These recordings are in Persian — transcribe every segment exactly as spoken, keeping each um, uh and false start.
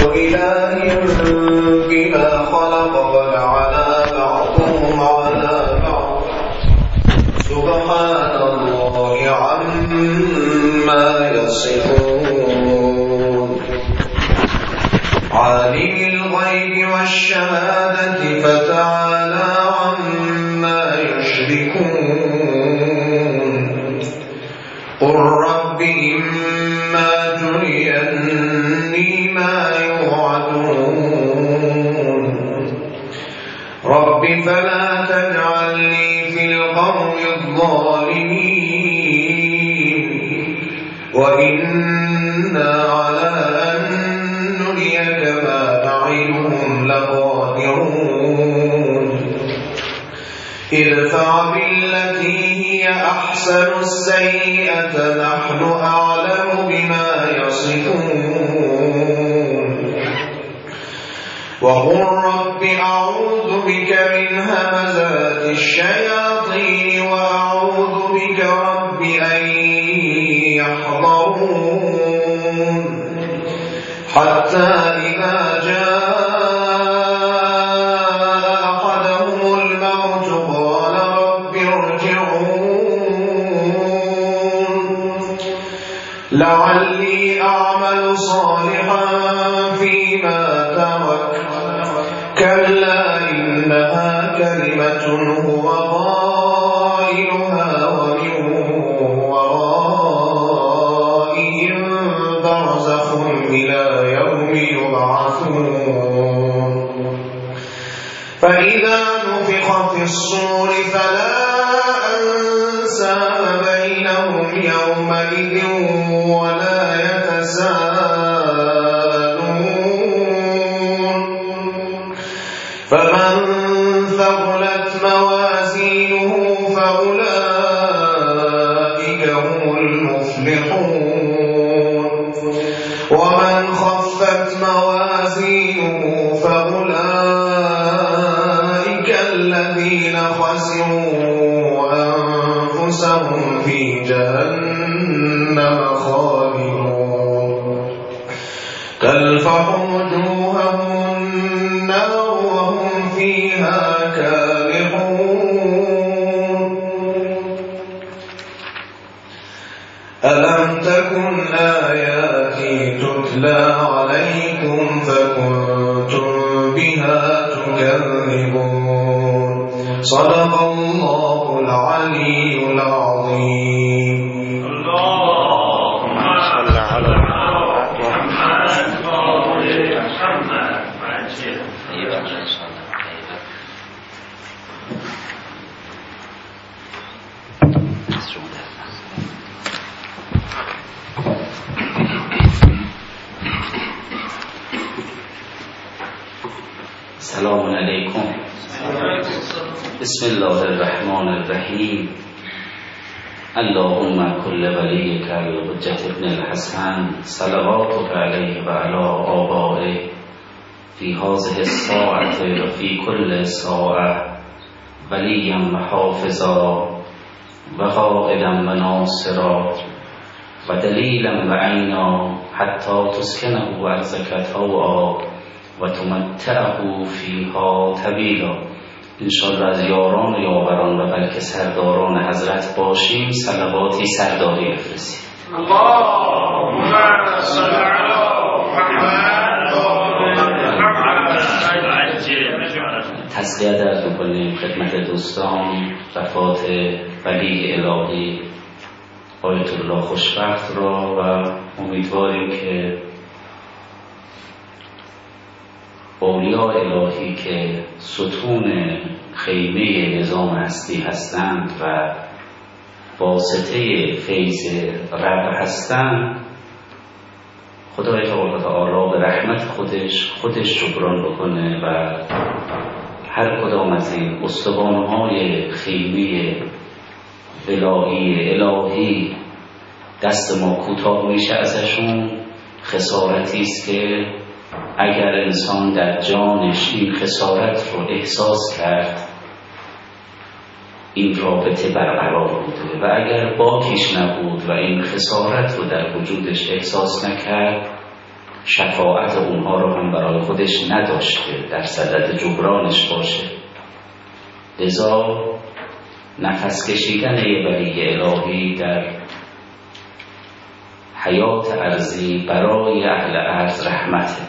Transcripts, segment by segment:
إله بما خلق ولعنا بعضهم على بعض سبحان الله عما يصفون عالم الغيب والشهادة فتعالى عما يشركون قل رب إما تريني ما يوعدون رب فلا تجعلني في القوم الظالمين وإنا على أن نريك ما نعدهم لقادرون ادفع بالتي هي أحسن السيئة نحن أعلم بما يصفون وقل رب أعوذ بك من همزات الشياطين وأعوذ بك رب أن يحضرون حتى إذا جاء أحدهم الموت قال رب ارجعون لعلي أعمل صالحا فيما ترك كلا إنها كلمة هو قائلها ومن ورائهم برزخ إلى يوم يبعثون فإذا نفخ في الصور فلا أنساب بينهم يومئذ ولا يتساءلون فمن ثقلت موازينه فأولئك هم المفلحون ومن خفت موازينه فأولئك الذين خسروا أنفسهم في جهنم خالدون تلفح وجوههم النار وهم فيها كالحون ألم تكن آياتي تتلى عليكم فكنتم بها تكذبون صدق الله العلي العظيم اللهم صل على السلام علیکم. بسم الله الرحمن الرحیم. اللهم كل وليك الحجة ابن الحسن صلواتك عليه وعلى آبائه في هذه الساعة وفي كل ساعة وليا وحافظا وقائدا وناصرا ودليلا وعينا حتى تسكنه أرضك طوعا و تمتعه فیها طویلا. انشاءالله از یاران و یاوران و بلکه سرداران حضرت باشیم صلواتی سرداری بفرستیم. اللهم صل علی محمد. تسلیت درد میکنیم خدمت دوستان وفات ولی الهی آیت الله خوشبخت را و امیدواریم که اولیاء الهی که ستون خیمه نظام هستی هستند و واسطه فیض رب هستند خدای تبارک و تعالی به رحمت خودش خودش جبران بکنه و هر کدام از این استوانهای خیمه ولایی الهی دست ما کوتاه میشه ازشون خسارتی است که اگر انسان در جانش این خسارت رو احساس کرد این رابطه برقرار بوده و اگر باکیش نبود و این خسارت رو در وجودش احساس نکرد شفاعت اونها رو هم برای خودش نداشت که در صدد جبرانش باشه. لذا نفس کشیدن یه ولی الهی در حیات ارضی برای اهل ارض رحمته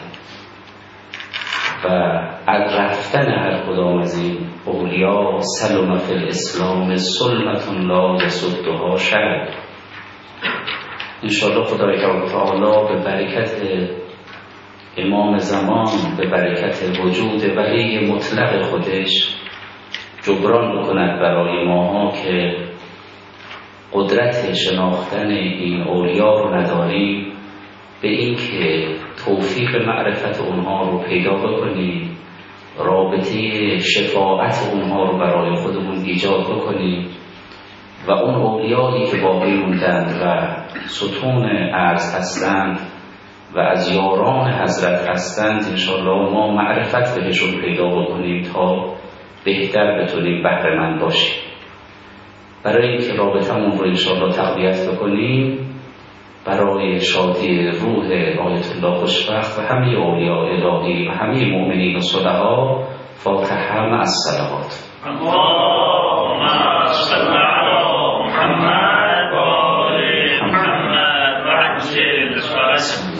و از رفتن هر کدام از این اولیا سلم فی الاسلام سلمتون لا یسدها شر. انشاءالله خدای تعالی به برکت امام زمان، به برکت وجود ولی مطلق خودش جبران بکند برای ماها که قدرت شناختن این اولیا رو نداریم، به این که توفیق معرفت اونها رو پیدا بکنیم، رابطه شفاعت اونها رو برای خودمون ایجاد بکنیم و اون اولیایی که باقی موندند و ستون ارض هستند و از یاران حضرت هستند انشاءالله ما معرفت بهشون پیدا بکنیم تا بهتر بتونیم بهره مند باشیم. برای اینکه رابطمون رو انشاءالله تقویت بکنیم، برای شادی روح آیت الله خوشبخت و همه اولیاء الهی و همه مؤمنین و صلحا، فاتحه مع الصلوات. اللهم صل علی محمد و آل محمد و عجل فرجهم.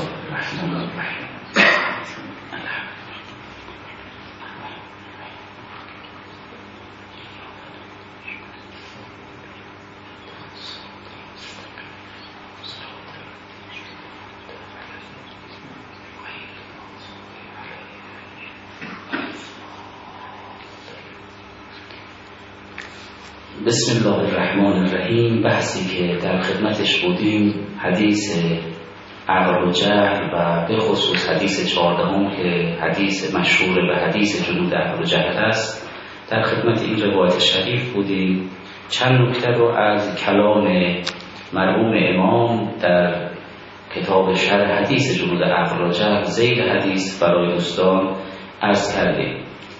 بسم الله الرحمن الرحیم. بحثی که در خدمتش بودیم حدیث عقل و جهل و به خصوص حدیث چهاردهم که حدیث مشهور به حدیث جنود عقل و جهل است. در خدمت این روایت شریف بودیم. چند نکته رو از کلام مرحوم امام در کتاب شرح حدیث جنود عقل و جهل ذیل حدیث برای دوستان عرض کردیم.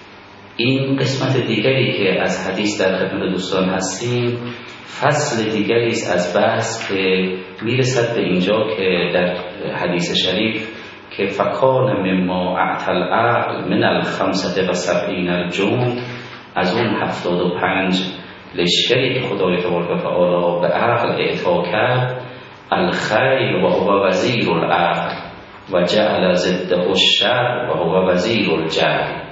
این قسمت دیگری که از حدیث در خدمت دوستان هستیم فصل دیگری است از بحث که میرسد به اینجا که در حدیث شریف که فکان مما اعطى العقل من الخمسة و سبعین الجند، از اون هفتاد و پنج لشکری که خدای تبارک و تعالی به عقل اعطا کرد، الخیر و هو وزیر العقل و جعل ضده الشر و هو وزیر الجهل.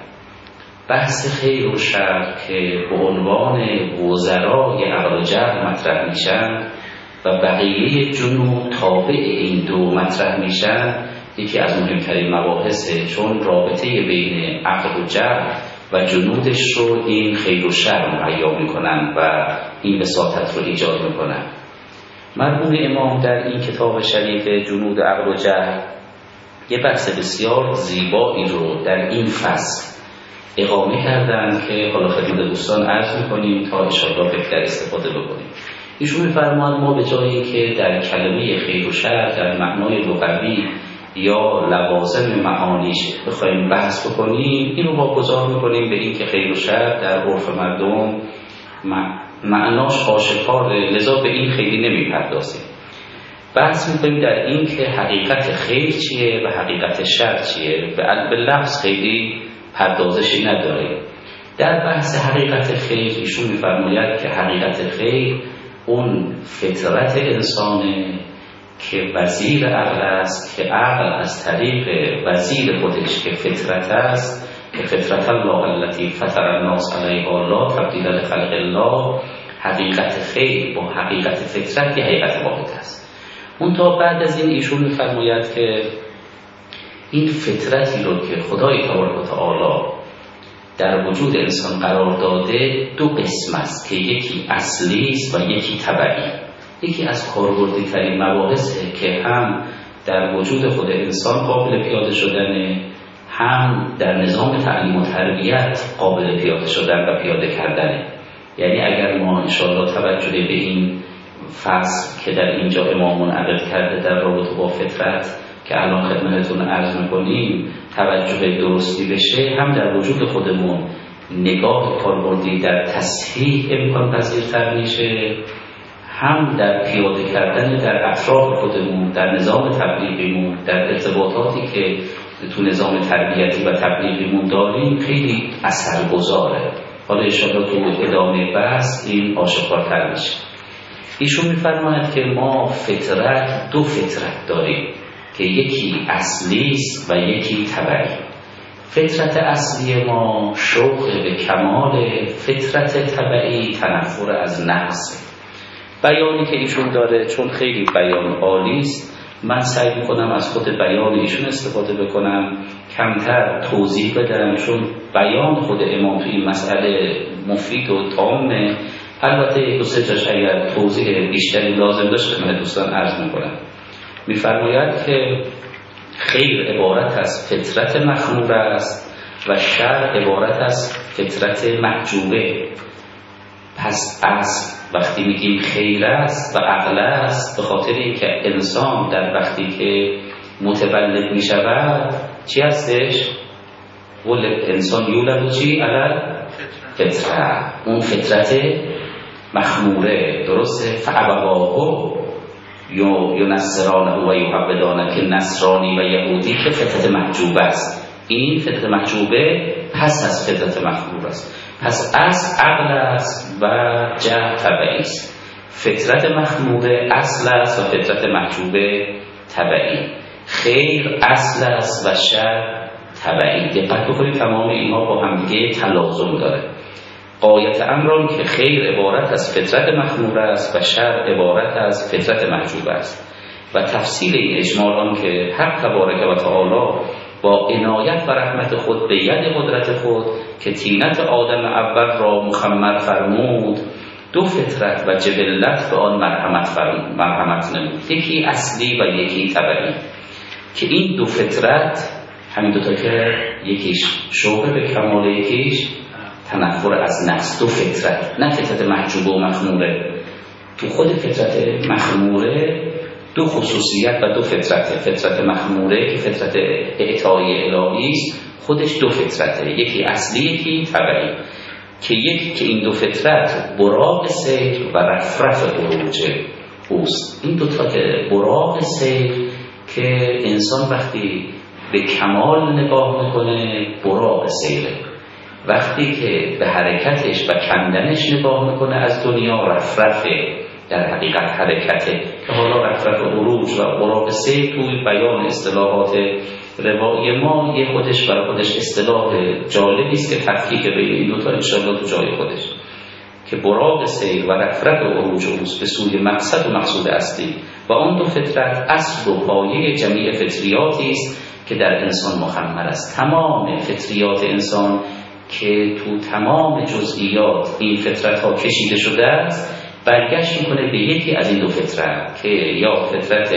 بحث خیر و شر که به عنوان وزرای عقل و جهل مطرح میشن و بقیه جنود تابع این دو مطرح میشن، یکی از مهمترین مباحثه، چون رابطه بین عقل و جهل و جنودش رو این خیر و شر مهیا میکنن و این وساطت رو ایجاد میکنن. مرحوم امام در این کتاب شریف جنود عقل و جهل یه بحث بسیار زیبایی رو در این فصل اقامه کردن که حالا خدمت دوستان عرض میکنیم تا انشاءالله بهتر استفاده بکنیم. ایشون میفرمایند ما به جایی که در کلمه خیر و شر در معنای لغوی یا لوازم معانیش بخوایم بحث بکنیم، اینو واگذار میکنیم به این که خیر و شر در عرف مردم معناش آشکاره، لذا به این خیلی نمیپردازیم. بحث میکنیم در این که حقیقت خیر چیه و حقیقت شر چیه، به لفظ خیلی پردازشی نداره. در بحث حقیقت خیر ایشون میفرماید که حقیقت خیر اون فطرت انسانه که وزیر عقل است، که عقل از طریق وزیر خودش که فطرت است، که فطرت الله التي فطر الناس علیها لا تبدیل لخلق الله، حقیقت خیر با حقیقت فطرت که حقیقت واحد است. اون تا بعد از این ایشون میفرماید که این فطرتی رو که خدای تبارک و تعالی در وجود انسان قرار داده دو قسم است که یکی اصلی است و یکی تبعی. یکی از کاربردی ترین مباحثه که هم در وجود خود انسان قابل پیاده شدنه، هم در نظام تعلیم و تربیت قابل پیاده شدن و پیاده کردنه. یعنی اگر ما انشاءالله توجه به این فصل که در اینجا امام منعقد کرده در رابطه با فطرت که الان خدمتتون عرض میکنیم توجه درستی بشه، هم در وجود خودمون نگاه کاربردی در تصحیح امکان پذیرتر میشه، هم در پیاده کردن در اطراف خودمون، در نظام تبلیغیمون، در ارتباطاتی که تو نظام تربیتی و تبلیغیمون داریم خیلی اثرگذاره. حالا انشاءالله تو ادامه بحث این آشکارتر میشه. ایشون میفرماید که ما فطرت، دو فطرت داریم که یکی اصلی است و یکی تبعی. فطرت اصلی ما شوق به کمال، فطرت تبعی تنفر از نقص. بیانی که ایشون داره چون خیلی بیان عالی است، من سعی میکنم از خود بیان ایشون استفاده بکنم، کمتر توضیح بدم، چون بیان خود امام توی این مسئله مفید و تامه. البته دو سه جاش اگر توضیح بیشتری لازم داشت خدمت دوستان عرض میکنم. میفرماید که خیر عبارت از فطرت مخمور است و شر عبارت از فطرت محجوبه. پس اصل وقتی میگیم خیر است و عقل است به خاطر اینکه انسان در وقتی که متولد میشود چی هستش؟ ولد انسان یولد چی؟ علل فطره، اون فطرت مخموره، درسته؟ فابواه ینصرانه و یعبدانه، که نصرانی و یهودی که فطرت محجوبه است. این فطرت محجوبه پس از فطرت مخمور است. پس اصل عقل است و جهل تبعی است. فطرت مخموره اصل است و فطرت محجوبه تبعی. خیر اصل است و شر تبعی. دقت بکنید تمام اینها با هم دیگه تلازم داره. غایت امران که خیر عبارت از فطرت مخمور است و شر عبارت از فطرت محجوبه است. و تفصیل این اجمال آن که حق تبارک و تعالی با عنایت و رحمت خود به ید قدرت خود که طینت آدم اول را مخمر فرمود، دو فطرت و جبلت به آن مرحمت فرمود، مرحمت نمود، یکی اصلی و یکی تبعی. که این دو فطرت همین دوتا که یکیش شوق به کمال، یکیش تنفر از نقص. دو فطرت، نه فطرت محجوبه و مخموره. تو خود فطرت مخموره دو خصوصیت و دو فطرت. فطرت مخموره که فطرت اعطای الهی است، خودش دو فطرته، یکی اصلی یکی تبعی. که یک که این دو فطرت براق سیر و رفرف عروج اوست. این دو تا که براق سیر که انسان وقتی به کمال نگاه میکنه براق سیره، وقتی که به حرکتش و کندنش نگاه میکنه از دنیا رفرفه، در حقیقت حرکته. که حالا رفرف عروج و براق سیر توی بیان اصطلاحات روایی ما یه خودش برای خودش اصطلاح جالبی است که تفکیک بین این دوتا انشاءالله تو جای خودش. که براق سیر و رفرف عروج اوست به سوی مقصد و مقصود اصلی. و آن دو فطرت اصل و پایه جمیع فطریاتی است که در انسان مخمر است. تمام فطریات انسان که تو تمام جزئیات این فطرت ها کشیده شده است، برگشت میکنه به یکی از این دو فطرت که یا فطرت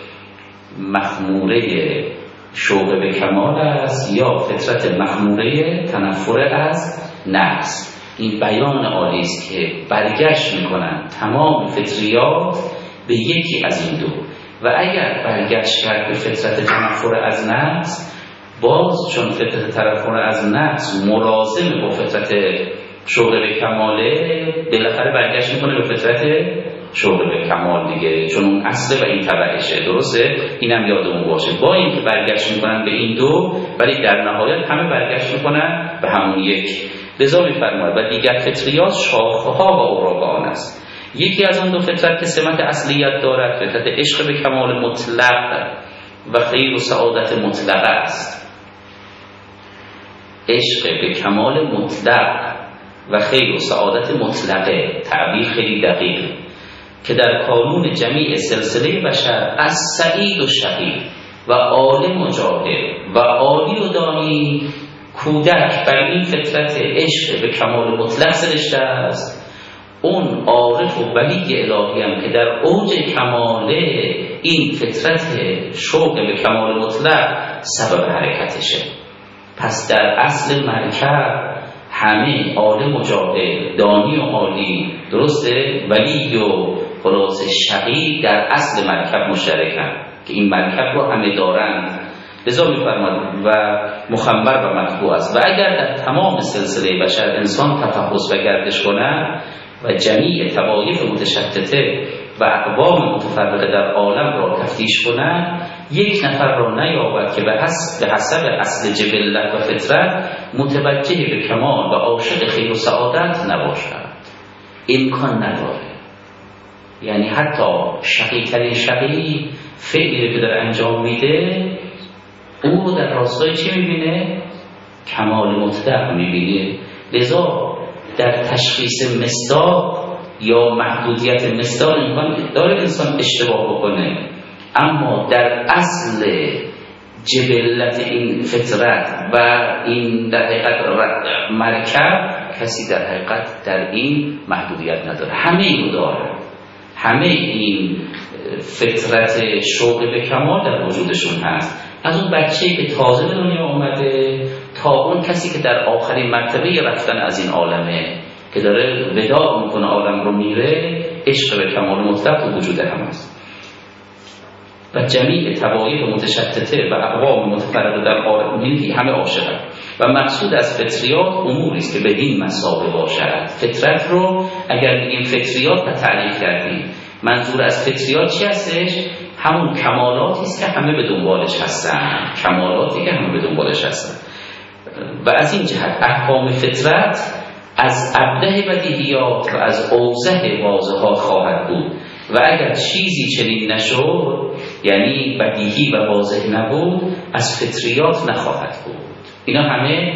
مخموره شوق به کمال است یا فطرت مخموره تنفر از نقص. این بیان عالی است که برگشت میکنن تمام فطریات به یکی از این دو. و اگر برگشت کرد به فطرت تنفر از نقص، باز چون فطرت تنفر از نقص ملازم با فطرت شوق به کماله، بالاخره برگشت میکنه به فطرت شوق به کمال دیگه، چون اون اصله و این تبعشه. درسته؟ اینم یادمون باشه. با اینکه برگشت میکنن به این دو، ولی در نهایت همه برگشت میکنن به همون یک. لذا میفرماید و دیگر فطریات شاخه‌ها و اوراق آن است. یکی از آن دو فطرت که سمت اصلیت دارد فطرت عشق به کمال مطلق و خیر و سعادت مطلق است. عشق به کمال مطلق و خیر و سعادت مطلقه، تعبیر خیلی دقیق، که در قانون جمیع سلسله بشر از سعید و شقی و عالم و جاهل و عالی و دانی کودک بر این فطرت عشق به کمال مطلق سرشته است. اون عارف و ولی الهی هم که در اوج کماله این فطرت شوق به کمال مطلق سبب حرکتشه. پس در اصل مرکب همه عالم و جاهل، دانی و عالی، درسته، ولی و خلاص شقی در اصل مرکب مشترکن که این مرکب رو همه دارند. لذا می‌فرماید و مخمر و مطبوع است. و اگر در تمام سلسله بشر انسان تفحص و گردش کنه، و جمیع طوایف متشتته و اقوام متفرقه در عالم را تفتیش کنند، یک نفر را نیابد که به حسب به حسب اصل جبلت و فطرت متوجه به کمال و عاشق خیر و سعادت نباشد. امکان نداره. یعنی حتی شقی ترین شقی فعلی که در انجام میده، او در راستای چی میبینه؟ کمال مطلق میبینه. لذا در تشخیص مصداق یا محدودیت مصداق امکان داره انسان اشتباه بکنه، اما در اصل جبلت این فطرت و این در حقیقت مرکب کسی در حقیقت در این محدودیت نداره. همه اینو داره. همه این فطرت شوق به کمال در وجودشون هست. از اون بچه‌ای که تازه به دنیا اومده تا اون کسی که در آخرین مرتبه رفتن از این عالمه که داره وداع میکنه، عالم رو میره، عشق به کمال مطلق تو وجود هم هست. و جمیع طوایف متشتته و اقوام متفرقه در عالم میگه همه عاشقن. و مقصود از فطریات اموری است که بدین مسابقه باشد. فطرت رو اگر میگیم فطریات و تعریف کردیم، منظور از فطریات چی هستش؟ همون کمالاتی است که همه به دنبالش هستن، کمالاتی که همه به دنبالش هستن. و از این جهت احکام فطرت از ابله بدیهیات و از اوضح واضحات خواهد بود و اگر چیزی چنین نشد، یعنی بدیهی و واضح نبود، از فطریات نخواهد بود. اینا همه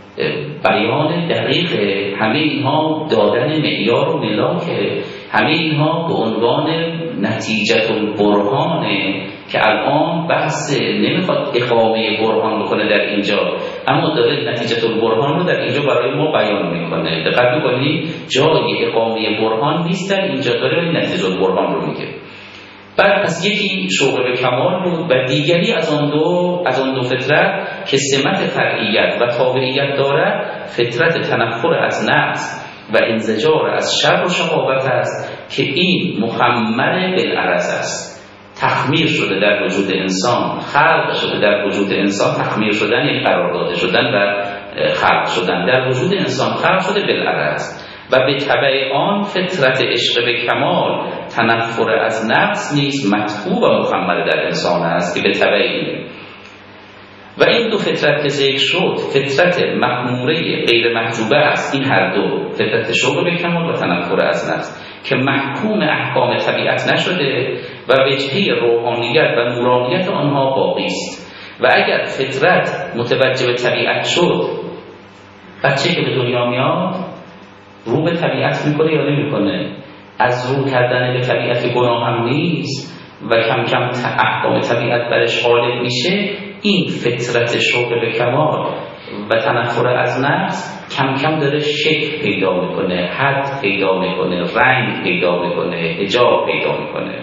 بیان دقیق، همه اینها دادن معیار و ملاکه، همه اینها به عنوان نتیجه البرهانه که الان بحث نمیخواد اقامه برهان بکنه در اینجا، اما داره نتیجه البرهان رو در اینجا برای ما بیان میکنه. دقت میکنید جای اقامه برهان نیست در اینجا، داره نتیجه البرهان رو میگه. بعد از یکی شوق به کمال بود و دیگری از آن دو از آن دو فطرت که سمت فرعیت و تابعیت دارد، فطرت تنفر از نفس و انزجار از شر و شقاوت است که این مخمر بالعرض است. تخمیر شده در وجود انسان، خلق شده در وجود انسان، تخمیر شدن یعنی قرار داده شدن و خلق شدن در وجود انسان، خلق شده بالعرض. و به تبع آن فطرت عشق به کمال تنفر از نفس نیز مطبوع و مخمر در انسان است که به تبع این. و این دو فطرت که ذکر شد، فطرت مأموره غیر محجوبه است. این هر دو، فطرت شوق به کمال و تنفر از نفس، که محکوم احکام طبیعت نشده و وجهه روحانیت و نورانیت آنها باقی است. و اگر فطرت متوجه به طبیعت شد، بچه که به دنیا میاد رو به طبیعت میکنه یا نمیکنه؟ از رو کردن به طبیعت گناه هم نیست و کم کم احکام طبیعت برش غالب میشه. این فطرت شوق به کمال و تنفر از نفس کم کم داره شکل پیدا میکنه، حد پیدا میکنه، رنگ پیدا میکنه، حجاب پیدا میکنه.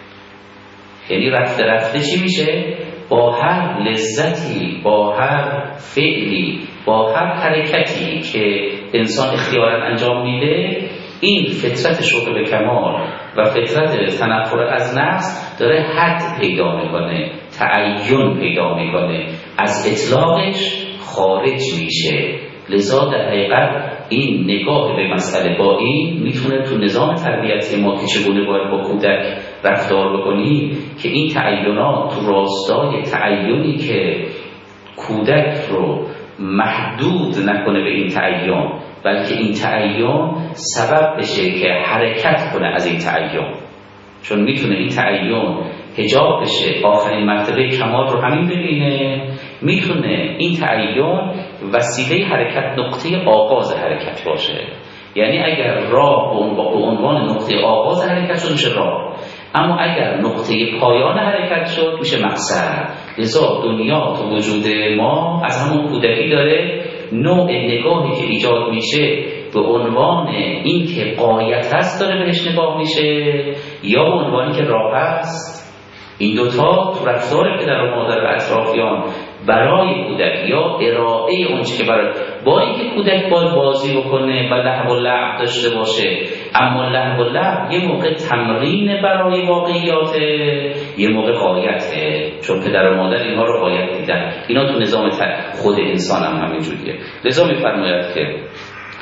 یعنی رفته رفته چی میشه؟ با هر لذتی، با هر فعلی، با هر حرکتی که انسان اختیارا انجام میده، این فطرت شوق به کمال و فطرت تنفر از نفس داره حد پیدا میکنه، تعین پیدا میکنه، از اطلاقش خارج میشه. لذا در حقیقت این نگاه به مسئله با این میتونه تو نظام تربیتی ما که چگونه باید با کودک رفتار بکنی که این تعینات تو راستای تعینی که کودک رو محدود نکنه به این تعین، بلکه این تعین سبب بشه که حرکت کنه از این تعین، چون میتونه این تعین حجاب بشه، آخرین مرتبه کمال رو همین ببینه. میتونه این تعین وسیله حرکت، نقطه آغاز حرکت باشه. یعنی اگر راه به عنوان نقطه آغاز حرکت شد میشه راه، اما اگر نقطه پایان حرکت شد میشه مقصد. لذا دنیا تو وجود ما از همون کودکی داره نوع نگاهی که ایجاد میشه به عنوان این که غایت هست داره بهش نگاه میشه یا به عنوانی که راه هست. این دوتا تو رفتار پدر و مادر و اطرافیان برای کودک یا ارائه اونچه که برای با اینکه کودک باید بازی بکنه و لهو و لعب داشته باشه، اما لهو و لعب یه موقع تمرین برای واقعیاته، یه موقع غایته، چون پدر و مادر اینها رو غایت دیدن. اینا تو نظام خود انسان هم همینجوریه. لذا میفرماید که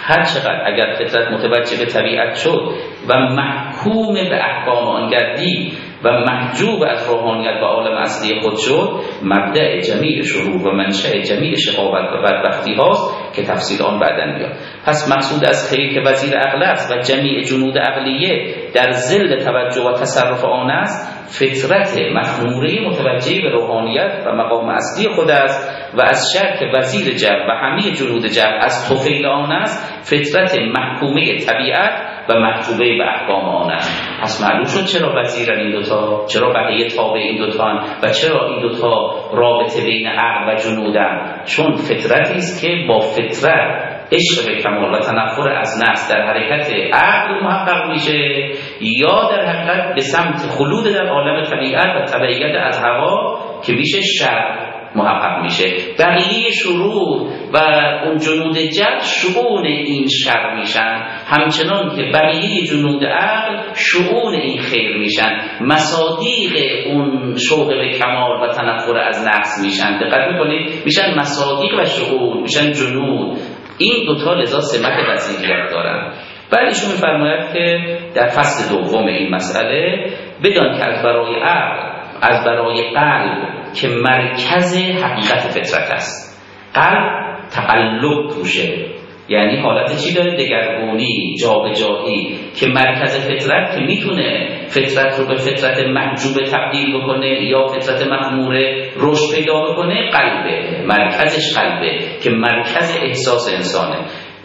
هر چقدر اگر فطرت متوجه به طبیعت شد و محکوم به احکام آن گردید و محجوب از روحانیت و عالم اصلی خود شد، مبدأ جمیع شرور و منشأ جمیع شقاوت و بدبختی هاست که تفصیل آن بعداً میاد. پس مقصود از خیر که وزیر عقل است و جمیع جنود عقلیه در ظل توجه و تصرف آن است، فطرت مخموره متوجه به روحانیت و مقام اصلی خود است و از شر که وزیر جبر و همه جنود جبر از طفیل آن است، فطرت محکومه طبیعت و محجوبه به احکام آن است. پس معلوم شد چرا وزیرن این دوتا، چرا بقیه تابع این دوتان و چرا این دوتا رابطه بین عقل و جنودن. چون فطرتی است که با فطرت عشق به کمال و تنفر از نفس در حرکت عقل محقق میشه، یا در حقیقت به سمت خلود در عالم طبیعت و تبعیت از هوا که میشه شر محقق میشه. بقیه شرور و اون جنود جد شؤون این شر میشن، همچنان که بقیه جنود عقل شؤون این خیر میشن، مصادیق اون شوق به کمال و تنفر از نفس میشن. دقت میکنید؟ میشن مصادیق و شؤون، میشن جنود. این دوتا لذا سمت وزیریت دارن. بعد ایشون میفرماید که در فصل دوم این مسئله بدان که از برای عقل، از برای قلب که مرکز حقیقت فطرت است، قلب تقلب توشه، یعنی حالت چی داره؟ دگرگونی، جابجایی، که مرکز فطرت که میتونه فطرت رو به فطرت محجوب تبدیل بکنه یا فطرت مخموره رشد پیدا بکنه، قلبه، مرکزش قلبه که مرکز احساس انسانه.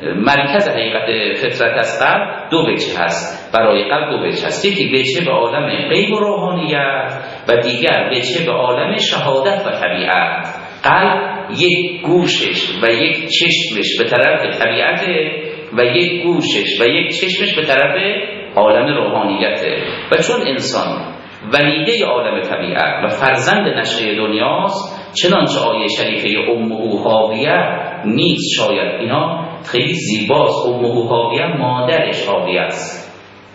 مرکز حقیقت فطرت از قلب دو وجه هست، برای قلب دو وجه هست، یکی وجه به عالم غیب و روحانیت و دیگر وجه به عالم شهادت و طبیعت. قلب یک گوشش و یک چشمش به طرف طبیعت و یک گوشش و یک چشمش به طرف عالم روحانیته. و چون انسان ولیده عالم طبیعت و فرزند نشأه دنیاست، چنانچه آیه شریفه امه حاویه نیست، شاید اینا خیلی زیباست، امه حاویه مادرش حاویه است.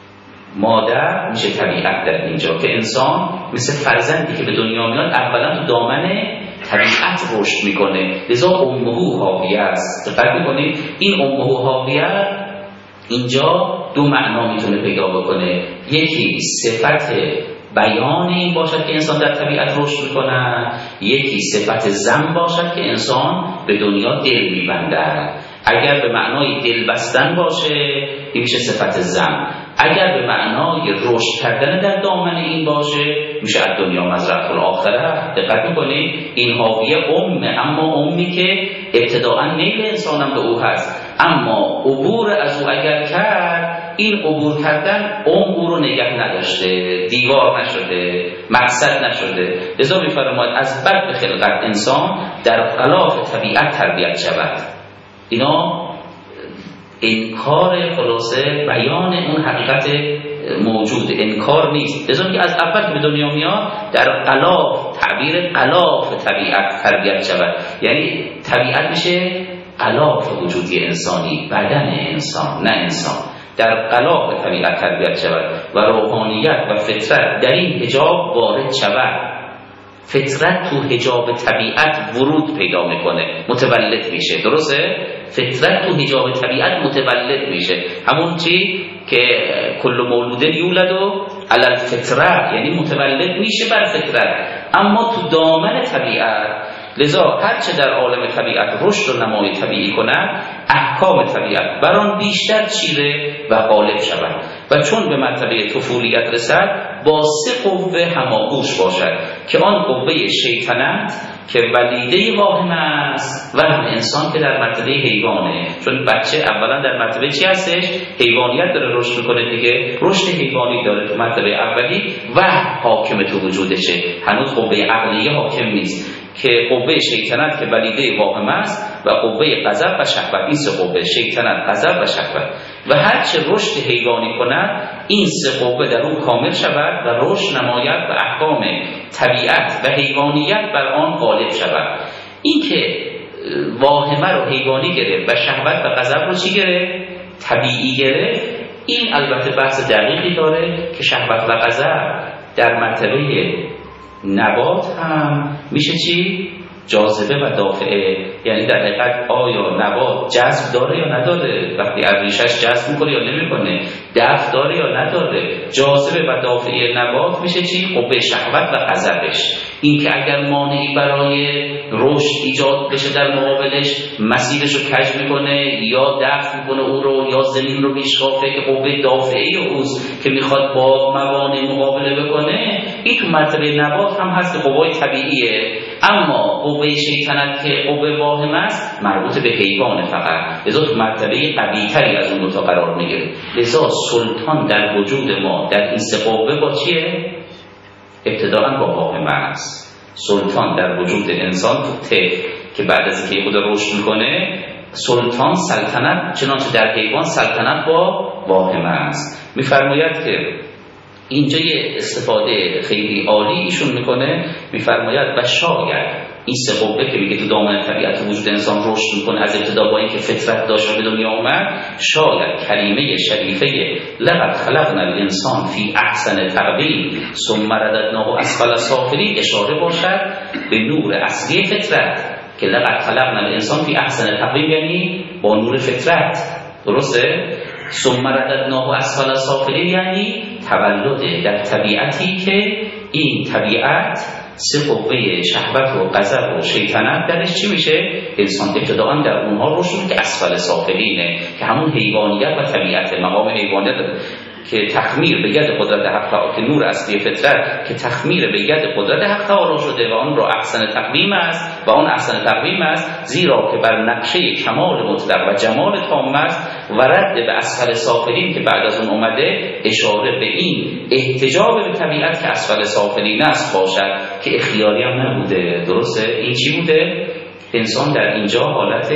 مادر میشه طبیعت در اینجا، که انسان مثل فرزندی که به دنیا میاد اولا تو دامن طبیعت رشد میکنه، لذا امه حاویه است. دقت میکنید؟ این امه حاویه اینجا دو معنا میتونه پیدا بکنه، یکی صفت بیان این باشد که انسان در طبیعت رشد میکنه، یکی صفت ضم باشد که انسان به دنیا دل میبندد. اگر به معنای دل بستن باشه این میشه صفت ضم، اگر به معنای رشد کردن در دامن این باشه میشه از دنیا مزرعه الاخره. دقت میکنید؟ این حاویه امه، اما امی که ابتداء نیل انسانم به او هست، اما عبور از او اگر کرد، این عبور کردن ام او رو نگه نداشته، دیوار نشده، مقصد نشده. لذا میفرماید از بد خلقت انسان در غلاف طبیعت تربیت شود. اینا انکار خلاصه بیان اون حقیقت موجود، انکار نیست. لذا میگه از اول که به دنیا میاد در غلاف، تعبیر غلاف طبیعت تربیت شود، یعنی طبیعت میشه غلاف وجودی انسانی، بدن انسان نه انسان، در غلاف طبیعت تربیت شود و روحانیت و فطرت در این حجاب وارد شود. فطرت تو حجاب طبیعت ورود پیدا میکنه، متولد میشه. درسته؟ فطرت تو حجاب طبیعت متولد میشه، همون چی که کل مولود یولد و علی الفطره، یعنی متولد میشه بر فطرت، اما تو دامن طبیعت. لذا هرچه در عالم طبیعت رشد و نمای طبیعی کند، احکام طبیعت بر آن بیشتر چیره و غالب شود و چون به مرتبه طفولیت رسد با سه قوه هماغوش باشد که آن قوه شیطنت که ولیده واهم است و هم انسان که در مرتبه حیوانه. چون بچه اولا در مرتبه چی هستش؟ حیوانیت داره رشد میکنه دیگه، رشد حیوانی داره تو مرتبه اولی و حاکم تو وجودشه، هنوز قوه عقلیه حاکم نیست، که قوه شیطنت که ولیده واهم است و قوه غضب و شهوت. این سه قوه شیطنت، غضب و شهوت، و هرچه رشد حیوانی کند این سه قوه در اون کامل شود و رشد نماید و احکام طبیعت و حیوانیت بر آن غالب شود. این که واهمه رو حیوانی گرفت و شهوت و غضب رو چی گرفت؟ طبیعی گرفت. این البته بحث دقیقی داره که شهوت و غضب در مرتبه نبات هم میشه چی؟ جاذبه و دافعه یعنی در حقیقت آیا نبات جذب داره یا نداره؟ وقتی از ریشش جذب میکنه یا نمیکنه؟ دفع داره یا نداره؟ جاذبه و دافعه نبات میشه چی؟ قوه شهوت و غضبش. این که اگر مانعی برای رشد ایجاد بشه در مقابلش، مسیرش رو کج میکنه یا دفع میکنه او رو، یا زمین رو میشکافه که قوه دافعه اوست که میخواد با موانع مقابله بکنه، این تو مرتبه نبات هم هست که قوای طبیعیه. اما قوه شیطنت که قوه واهمه است مربوط به حیوان فقط، لذا تو مرتبه قوی‌تری از اون دو تا قرار میگیره. لذا سلطان در وجود ما در این سه قوه با چیه؟ ابتداءً با واهمه است. سلطان در وجود انسان تو طفل که بعد از اینکه خود رشد میکنه، سلطان سلطنت چنانچه در حیوان سلطنت با واهمه است. میفرماید که اینجا یه استفاده خیلی عالی ایشون میکنه، میفرماید و شاید این سه قوه که میگه تو دامن طبیعت وجود انسان رشد میکنه از ابتدا با اینکه فطرت داشت به دنیا اومد، شاید کلمه شریفه لقد خلقنا الانسان فی احسن تقویم ثم رددناه اسفل سافلین اشاره باشد به نور اصلی فطرت که لقد خلقنا الانسان فی احسن تقویم، یعنی با نور فطرت، درسته؟ ثم رددناه اسفل سافلین یعنی تولد در طبیعتی که این طبیعت سه قوه شهوت و غضب و شیطنت درش چی میشه؟ انسان ابتداءً در اونها رشد که اسفل سافلینه که همون حیوانیت و طبیعت، مقام حیوانیت که تخمیر به ید قدرت حق تعالی، که نور اصلی فطرت که تخمیر به ید قدرت حق تعالی شده و اون را احسن تقویم است و اون احسن تقویم است زیرا که بر نقشه کمال مطلق و جمال تام است. و رد به اسفل سافلین که بعد از اون اومده اشاره به این احتجاب به طبیعت که اسفل سافلین است باشد که اختیاری هم نبوده، درسته؟ این چی بوده؟ انسان در اینجا حالت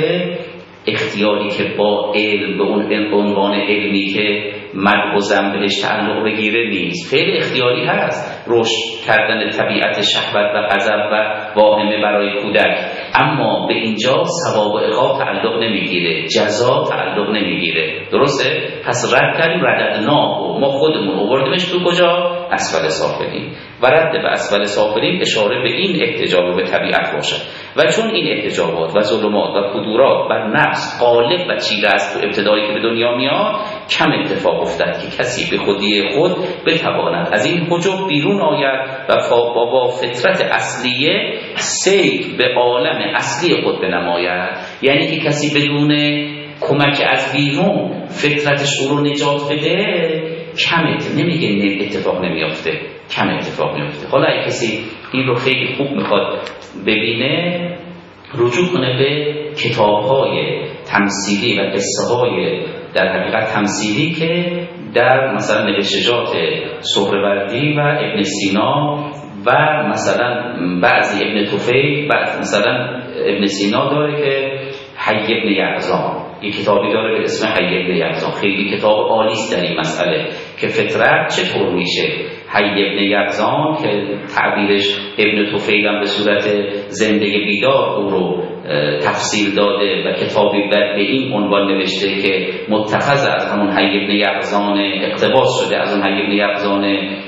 اختیاری که با علم به اون عنوان علمی که مد و ذم بهش تعلق بگیره نیست، فعل اختیاری هست، رشد کردن طبیعت شهوت و غضب و واهمه برای کودک، اما به اینجا ثواب و عقاب تعلق نمیگیره، جزا تعلق نمیگیره، درسته؟ پس رد کردیم رددناه و ما خودمون آوردیمش تو کجا؟ اسفل سافلین. و رد به اسفل سافلین اشاره به این احتجاب به طبیعت باشد. و چون این احتجابات و ظلمات و کدورات بر نفس غالب و چیره است تو ابتدایی که به دنیا میاد، کم اتفاق افتد که کسی به خودی خود بتواند از این حجب بیرون آید و با فطرت اصلیه سیر به عالم اصلی خود بنماید. یعنی که کسی بدون کمک از بیرون فطرتش او رو نجات بده، کمت نمیگه اتفاق نمیافته، کم اتفاق میافته. حالا اگه کسی این رو خیلی خوب میخواد ببینه، رجوع کنه به کتاب‌های تمثیلی و قصه‌های در حقیقت تمثیلی که در مثلا نوشتجات سهروردی و ابن سینا و مثلا بعضی ابن طفیل، بعض مثلا ابن سینا داره که حی ابن یعظام، یک کتابی داره به اسم حی ابن یعظام، خیلی کتاب عالی است در این مسئله که فطرت چطور میشه. حی ابن یعظام که تعبیرش ابن طفیل هم به صورت زندگی بیدار او رو تفصیل داده و کتابی به این عنوان نوشته که متخذ از همون حی ابن یعظام، اقتباس شده از اون حی ابن یعظام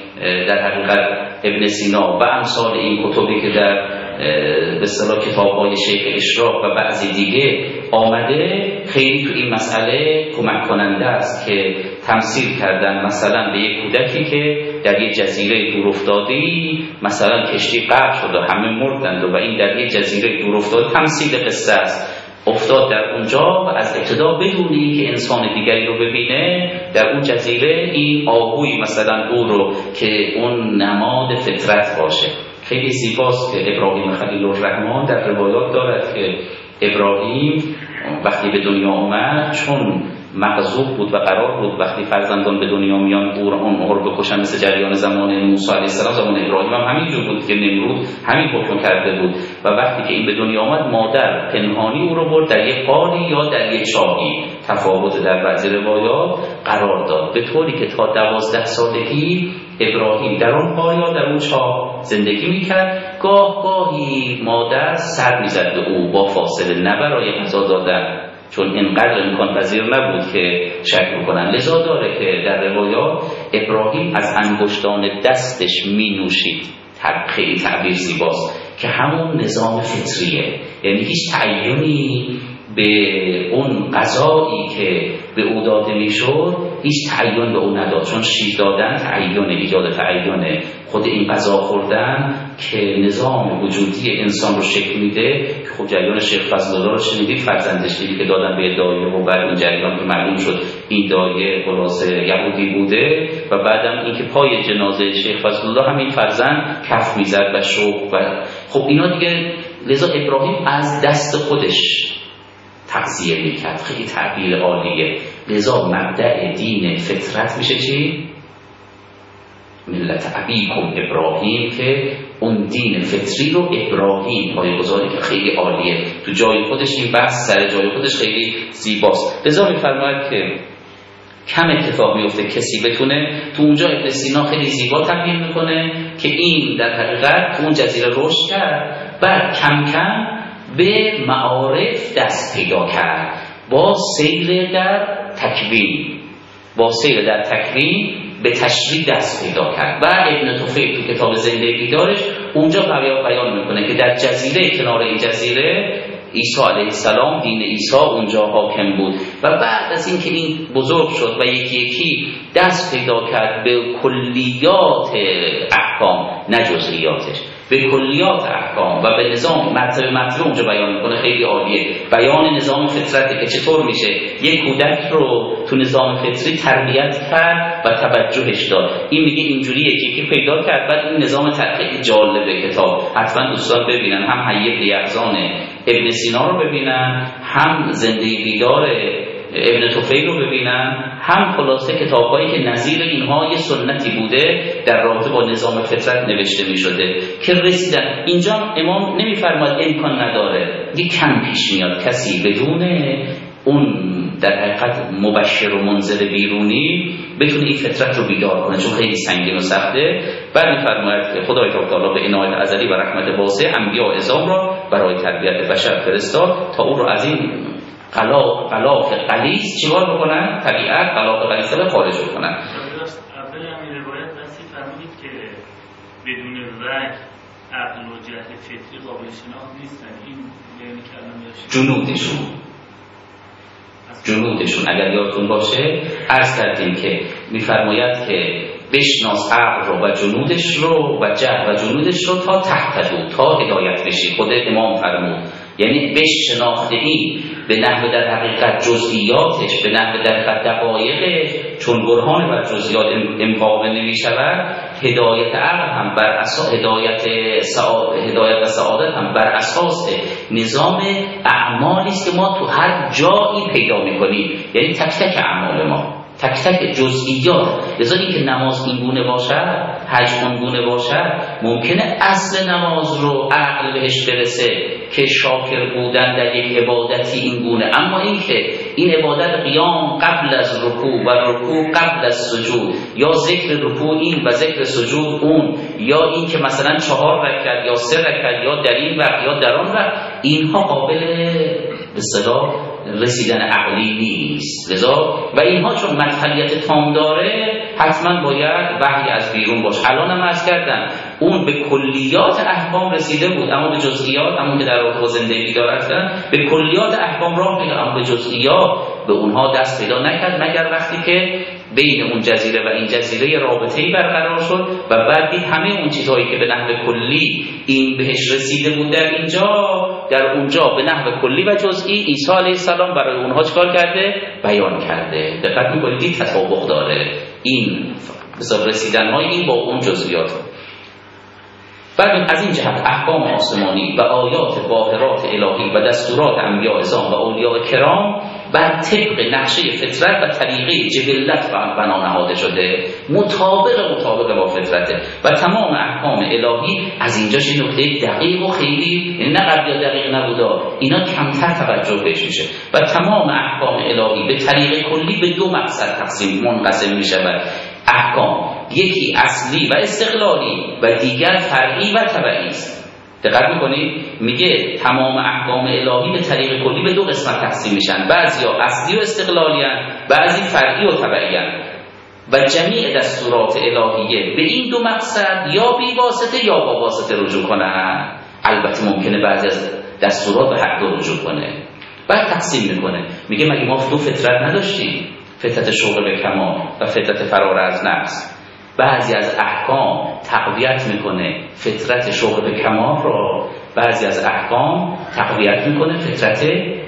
در حقیقت ابن سینا و امثال این کتبی که در به اصطلاح کتاب‌های شیخ اشراق و بعضی دیگه آمده، خیلی تو این مسئله کمک کننده است که تمثیل کردن مثلا به یک کودکی که در یک جزیره دور افتاده‌ای مثلا کشتی غرق شد و همه مردند و این در یک جزیره دور افتاده، تمثیل قصه است، افتاد در اونجا و از ابتدا بدون اینکه انسان دیگری رو ببینه در اون جزیره این آهوی مثلا او رو که اون نماد فطرت باشه. خیلی زیباست که ابراهیم خلیل الرحمن در روایات دارد که ابراهیم وقتی به دنیا آمد چون مغضوب بود و قرار بود وقتی فرزندان به دنیا میان او را اون رو بکشن، مثل جریان زمان موسی علیه السلام، زمان ابراهیم هم همینجور بود که نمرود همین حکم کرده بود و وقتی که این به دنیا آمد مادر پنهانی او رو برد در یک قالی یا در یک چاهی، تفاوت در بعضی روایات قرار داد، به طوری که تا دوازده سالگی ابراهیم در اون قالی یا در اون چاه زندگی میکرد. گاه گاهی مادر سر میزد به او با فاصله، نه برای غذا دادن چون اینقدر امکان پذیر نبود که شک بکنن، لذا داره که در روایات ابراهیم از انگشتان دستش می نوشید. خیلی تعبیر زیباست که همون نظام فطریه، یعنی هیچ تعیینی به اون غذایی که به او داده میشد هیچ تعیین به او نداد، چون شیر دادن تعیین، ایجاد تعیین، خود این غذا خوردن که نظام وجودی انسان رو شکل میده. که خب جریان شیخ فضل‌الله رو شنیدید، فرزندش که دادن به دایه و بعد این جریان که معلوم شد این دایه خلاصه یهودی بوده و بعدم اینکه پای جنازه شیخ فضل‌الله همین فرزند کف میزد و شوق و خب اینا دیگه. لذا ابراهیم از دست خودش تغذیه میکرد. خیلی تعبیر عالیه. لذا مبدأ دین فطرت میشه چی؟ ملت ابیکم ابراهیم، که اون دین فطری رو ابراهیم پایه‌گذاری که خیلی عالیه. تو جای خودش این بحث سر جای خودش خیلی زیباست. لذا میفرماید که کم اتفاق میفته کسی بتونه تو اونجا ابن سینا خیلی زیبا تبیین میکنه که این در حقیقت تو اون جزیره رشد کرد، بعد کم کم به معارف دست پیدا کرد با سیر در تکوین، با سیر در تکوین به تشریع دست پیدا کرد. و ابن طفیل تو کتاب زنده بیدارش اونجا بیان میکنه که در جزیره، کنار این جزیره عیسی علیه السلام، دین عیسی اونجا حاکم بود و بعد از اینکه این بزرگ شد و یکی یکی دست پیدا کرد به کلیات احکام نه جزئیاتش، به کلیات احکام و به نظام مرتبه مرتبه اونجا بیان میکنه. خیلی عالیه. بیان نظام فطرته که چطور میشه یک کودک رو تو نظام فطری تربیت کرد و توجهش داد. این میگه اینجوری یکی یکی پیدا کرد. بعد این نظام خیلی جالبه کتاب، حتما دوستان ببینن، هم حی یحزان ابن سینا رو ببینن، هم زنده بیدار ابن طفیل رو ببینن، هم خلاصه کتاب‌هایی که نظیر اینها یه سنتی بوده در رابطه با نظام فطرت نوشته می‌شده که رسیدن. اینجا امام نمی‌فرماید امکان نداره، یه کم پیش میاد کسی بدون اون در حقیقت مبشر و منذر بیرونی بتونه این فطرت رو بیدار کنه، چون خیلی سنگین و سخته. بعد می‌فرماید که خدای تعالی به عنایت ازلی و رحمت واسع انبیا و اعظام را برای تربیت بشر فرستاد تا او رو از این قلاق قلاق غلیظ چیکار بکنن؟ طبیعت قلاق غلیظ رو خارج بکنن. اول همین روایت بحثی فرمودید که بدون وحی عقل و جهل فطری قابل شناخت نیستن. این یعنی کلام جنودشون جنودشون اگر یادتون باشه عرض کردیم که میفرماید که بشناس عقل رو و جنودش رو و جهل و جنودش رو تا تحت دو تا هدایت بشی. خود امام فرمود یعنی بشناخته این به نحو در حقیقت جزئیاتش، به نحو در حقیقت دقایقش، چون برهان بر جزئیات امقامه نمی شود. هدایت عقل هم بر اساس هدایت سعادت، هدایت و سعادت هم بر اساس نظام اعمالی است که ما تو هر جایی پیدا می‌کنیم، یعنی تک تک اعمال ما، تک تک جزئیات. لذا اینکه نماز این گونه باشد، حج اون گونه باشد، ممکنه اصل نماز رو عقل بهش برسه که شاکر بودن در یک عبادتی این گونه، اما اینکه این عبادت قیام قبل از رکوع و رکوع قبل از سجود، یا ذکر رکوع این و ذکر سجود اون، یا این که مثلا چهار رکعت یا سه رکعت یا در این وقت یا در آن وقت، اینها قابل به اصطلاح رسیدن عقلی نیست. لذا و اینها چون مدخلیت تام داره حتما باید وحی از بیرون باشه. الان هم عرض کردم اون به کلیات احکام رسیده بود، اما به جزئیات، اما که در رابطه با زندگی دارن به کلیات احکام راه پیدا، اما به جزئیات به اونها دست پیدا نکرد مگر وقتی که بین اون جزیره و این جزیره رابطه‌ای برقرار شد و بعد دید همه اون چیزهایی که به نحو کلی این بهش رسیده بود در اینجا، در اونجا به نحو کلی و جزئی عیسی علیه السلام برای اونها چکار کرده؟ بیان کرده. دقت می‌کنید تطابق داره این مثلا رسیدن‌های این با اون جزئیات. بعد از این جهت احکام آسمانی و آیات ظاهرات الهی و دستورات انبیاء اعظام و اولیاء کرام بر طبق نقشه فطرت و طریقه جبلت بنا نهاده شده، مطابق مطابق با فطرته و تمام احکام الهی. از اینجاش این نکته دقیق و خیلی، یعنی نه قبل دقیق نبودا، اینا کمتر توجه بهش میشه و تمام احکام الهی به طریق کلی به دو مقصد تقسیم منقسم میشود. احکام یکی اصلی و استقلالی و دیگر فرعی و تبعی است. دقت میکنید میگه تمام احکام الهی به طریق کلی به دو قسمت تقسیم میشن، بعضیا اصلی و استقلالی هستند، بعضی فرعی و تبعی هستند و جمیع دستورات الهیه به این دو مقصد یا بی واسطه یا با واسطه رجوع کنند. البته ممکنه بعضی از دستورات به هر دو رجوع کنه. بعد تقسیم میکنه، میگه مگه ما دو فطرت نداشتیم؟ فطرت شوق به کمال و فطرت فرار از نفس. بعضی از احکام تقویت میکنه فطرت شوق به کمال رو، بعضی از احکام تقویت میکنه فطرت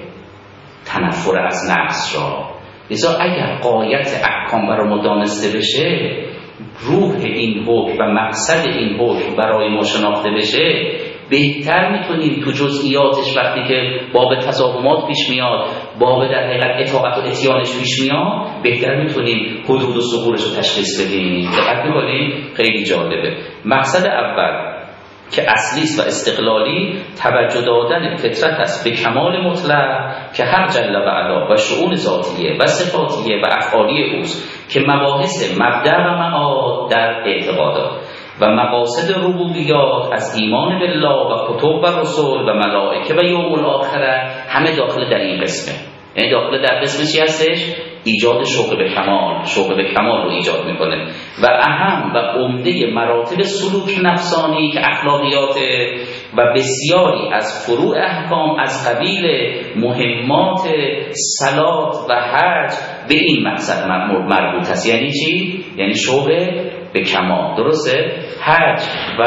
تنفر از نفس را. لذا اگر غایت احکام برای ما دانسته بشه، روح این حکم و مقصد این حکم برای ما شناخته بشه، بهتر میتونیم تو جزئیاتش وقتی که باب تضاهمات پیش میاد، باب در حقیقت اطاعت و اتیانش پیش میاد، بهتر میتونیم حدود و ثغورش رو تشخیص بدیم. دقت میکنیم؟ خیلی جالبه. مقصد اول که اصلی است و استقلالی، توجه دادن فطرت است به کمال مطلق که حق جل و علا و شؤون ذاتیه و صفاتیه و افعالی اوست که مباحث مبدأ و معاد در اعتقادات و مقاصد ربوبیات از ایمان بالله و کتب و رسول و ملائکه و یوم الاخره همه داخل در این قسمه. یعنی داخل در قسم چی هستش؟ ایجاد شوق به کمال، شوق به کمال رو ایجاد میکنه. و اهم و عمده مراتب سلوک نفسانی که اخلاقیات و بسیاری از فروع احکام از قبیل مهمات صلات و حج به این مقصد مربوط است. یعنی چی؟ یعنی شوق به کمال. درسته؟ حج و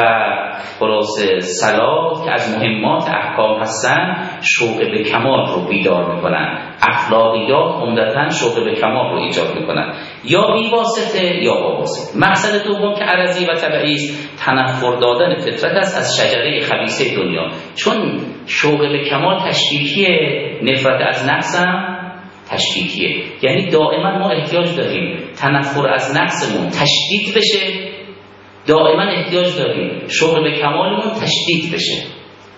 خلاصه صلات که از مهمات احکام هستن شوق به کمال رو بیدار میکنن. اخلاقیات عمدتاً شوق به کمال رو ایجاد میکنن، یا بی واسطه یا با واسطه. مقصد دوم که عرضی و تبعی است، تنفر دادن فطرت است از شجره خبیثه دنیا. چون شوق به کمال تشکیکیه، نفرت از نفس هم تشکیکیه. یعنی دائما ما احتیاج داریم تنفر از نفسمون تشدید بشه، دائما احتیاج داریم شوق به کمالمون تشدید بشه.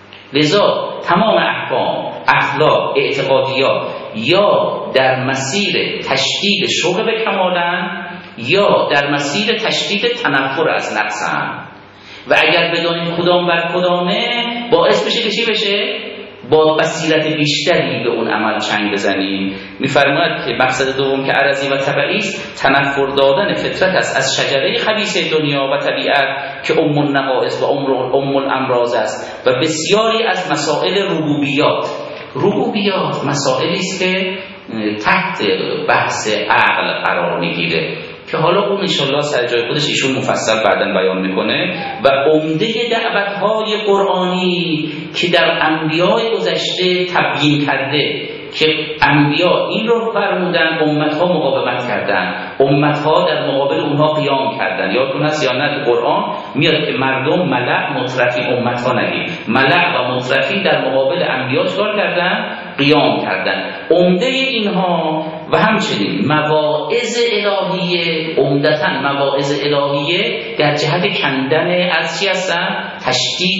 لذا تمام احکام، اخلاق، اعتقادیات یا در مسیر تشدید شوق به کمالن یا در مسیر تشدید تنفر از نفسن. و اگر بدانیم کدام بر کدامه، باعث بشه که چی بشه؟ با بصیرت بیشتری به اون عمل چنگ بزنیم. می‌فرماید که مقصد دوم که عرضی و تبعی است، تنفر دادن فطرت است از شجره خبیث دنیا و طبیعت که ام النقائص و ام الامراض است و بسیاری از مسائل ربوبیات. ربوبیات مسائلی است که تحت بحث عقل قرار میگیره که حالا اون انشالله سر جای خودش ایشون مفصل بعداً بیان میکنه. و عمده دعوت‌های قرآنی که در انبیاء گذشته تبیین کرده که انبیا این رو فرمودن، امتها مقاومت کردن، امتها در مقابل اونها قیام کردن. یادتون هست یا نه؟ تو قرآن میاد که مردم ملأ مترفی، امتها نگید، ملأ و مترفی در مقابل انبیا چکار کردن؟ قیام کردن. عمده اینها و همچنین مواعظ الهیه، عمدتاً مواعظ الهیه در جهت کندن از چی هستن؟ تشدید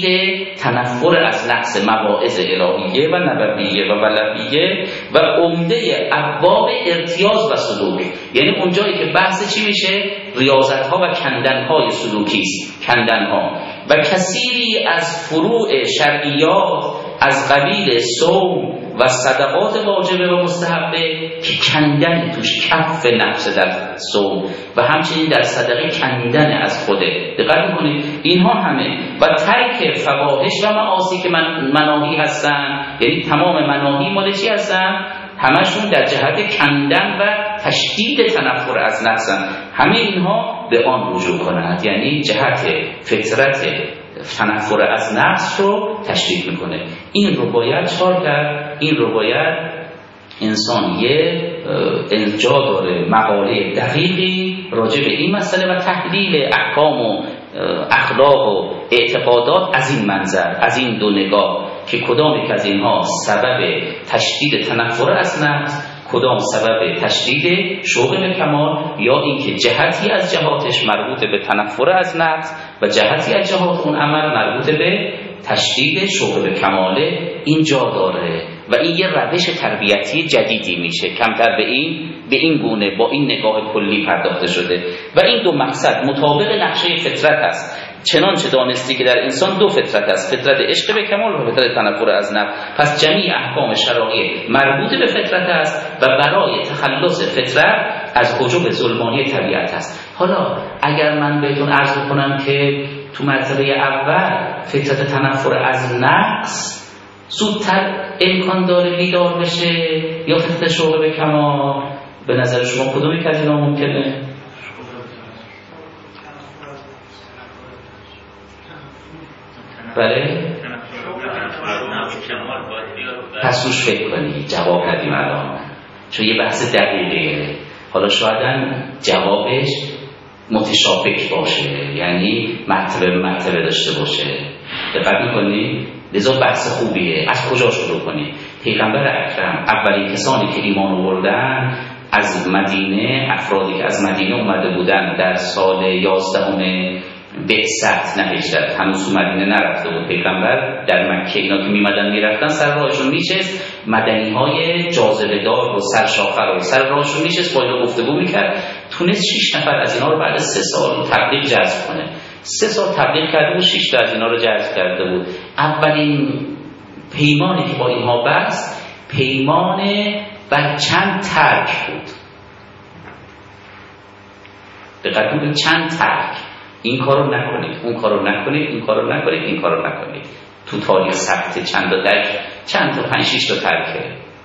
تنفر از نفس. مواعظ الهیه و نبویه و ولویه و عمده ابواب ارتیاض و سلوک، یعنی اونجایی که بحث چی میشه؟ ریاضت ها و کندن های سلوکی است، کندن ها. و کثیری از فروع شرعیات از قبیل صوم و صدقات واجبه و مستحبه که کندن توش کف نفس در صوم و همچنین در صدقه کندن از خوده. دقت میکنید؟ اینها همه و ترک فواحش و معاصی که من مناهی هستن، یعنی تمام مناهی مال چی هستن؟ همشون در جهت کندن و تشدید تنفر از نفسن. همه اینها به آن رجوع کنند، یعنی جهت فطرت تنفر از نفس رو تشدید میکنه. این رو باید چار کرد، این رو باید انسان یه انجا داره مقاله دقیقی راجع به این مسئله و تحلیل احکام و اخلاق و اعتقادات از این منظر، از این دو نگاه که کدام یک از اینها سبب تشدید تنفر از نفس، کدام سبب تشدید شوق به کمال، یا اینکه جهتی از جهاتش مربوط به تنفر از نفس و جهتی از جهات اون عمل مربوط به تشدید شوق به کماله اینجا داره. و این یه روش تربیتی جدیدی میشه، کمتر به این به این گونه با این نگاه کلی پرداخته شده. و این دو مقصد مطابق نقشه فطرت است. چنانچه دانستی که در انسان دو فطرت است، فطرت عشق به کمال و فطرت تنفر از نفس. پس جمیع احکام شرعی مربوط به فطرت است و برای تخلص فطرت از حجب ظلمانی طبیعت است. حالا اگر من بهتون عرض کنم که تو مرتبه اول فطرت تنفر از نفس زودتر امکان داره بیدار بشه یا فطرت شوق به کمال؟ به نظر شما کدوم یک از اینا ممکنه؟ بله؟ پس روش فکر کنی. جواب ندیم الان چون یه بحث دقیقه. حالا شاید جوابش متشابک باشه، یعنی مرتبه مرتبه داشته باشه. دقت می‌کنی؟ لذا بحث خوبیه. از کجا شروع کنی؟ پیغمبر اکرم اولین کسانی که ایمان آوردن از مدینه، افرادی که از مدینه اومده بودن در سال یازدهم بعثت، نه هجرت، هنوز تو مدینه نرفته بود پیغمبر، در مکه اینا که میمدن میرفتن سر راهشون میشست مدنی های جاذبه دار و سرشاخه رو سر راهشون میشست با اینا گفتگو میکرد. تونست شش نفر از اینا رو بعد سه سال تبلیغ جذب کنه. سه سال تبلیغ کرده بود، شش تا از اینا رو جذب کرده بود. اولین پیمانی که با اینها بست پیمان بر چند ترک بود. دقت کنید، چند ترک. این کارو نکنید، اون کارو نکنید، این کارو نکنید، این کارو نکنید. تو تاریخ ثبت چند تا ترک، چند تا پنج شش تا ترکه.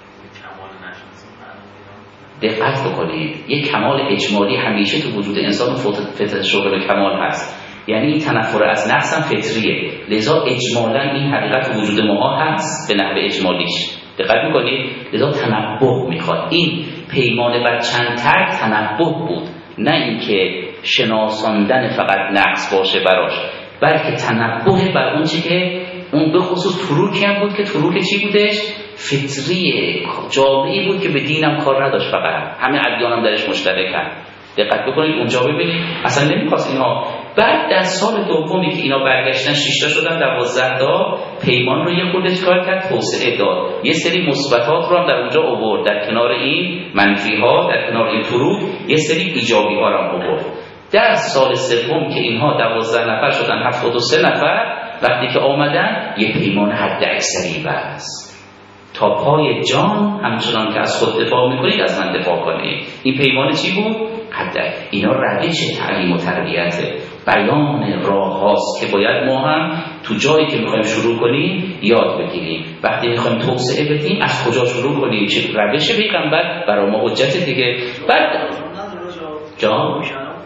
دقت بکنید، یک کمال اجمالی همیشه تو وجود انسان فطرت شوق به کمال هست. یعنی تنفر از نقص هم فطریه، لذا اجمالا این حقیقت تو وجود ما هست به نحو اجمالیش. دقت میکنید؟ لذا تنبه میخواد. این پیمان بر چند ترک تنبه بود، نه اینکه شناساندن فقط نقص باشه براش، بلکه تنبه بر اون چی که اون به خصوص تروکی هم بود که تروک چی بودش؟ فطریه، جامعی بود که به دینم کار نداشت، فقط همه ادیان هم درش مشترکن. دقت بکنید اونجا ببینید اصلا نمیخواست اینا. بعد در سال دومی که اینا برگشتن شش تا شدن دوازده تا، پیمان رو یه خودش کار کرد، توسعه داد، یه سری مثبتات رو هم در اونجا آورد، در کنار این منفی ها، در کنار این تروک یه سری ایجابی ها رو هم آورد. در سال سوم که اینها دوازده نفر شدن هفتاد و سه نفر، وقتی که آمدن یه پیمان حد اکثری بست، تا پای جان همچنان که از خود دفاع میکنید از من دفاع کنید. این پیمان چی بود؟ حد. اینا روش تعلیم و تربیته، بیان راه هاست که باید ما هم تو جایی که میخوایم شروع کنیم یاد بگیریم. وقتی میخوایم توسعه بدیم از کجا شروع کنیم، چه روش پیغمبر برای ما حجت دیگه. بعد جان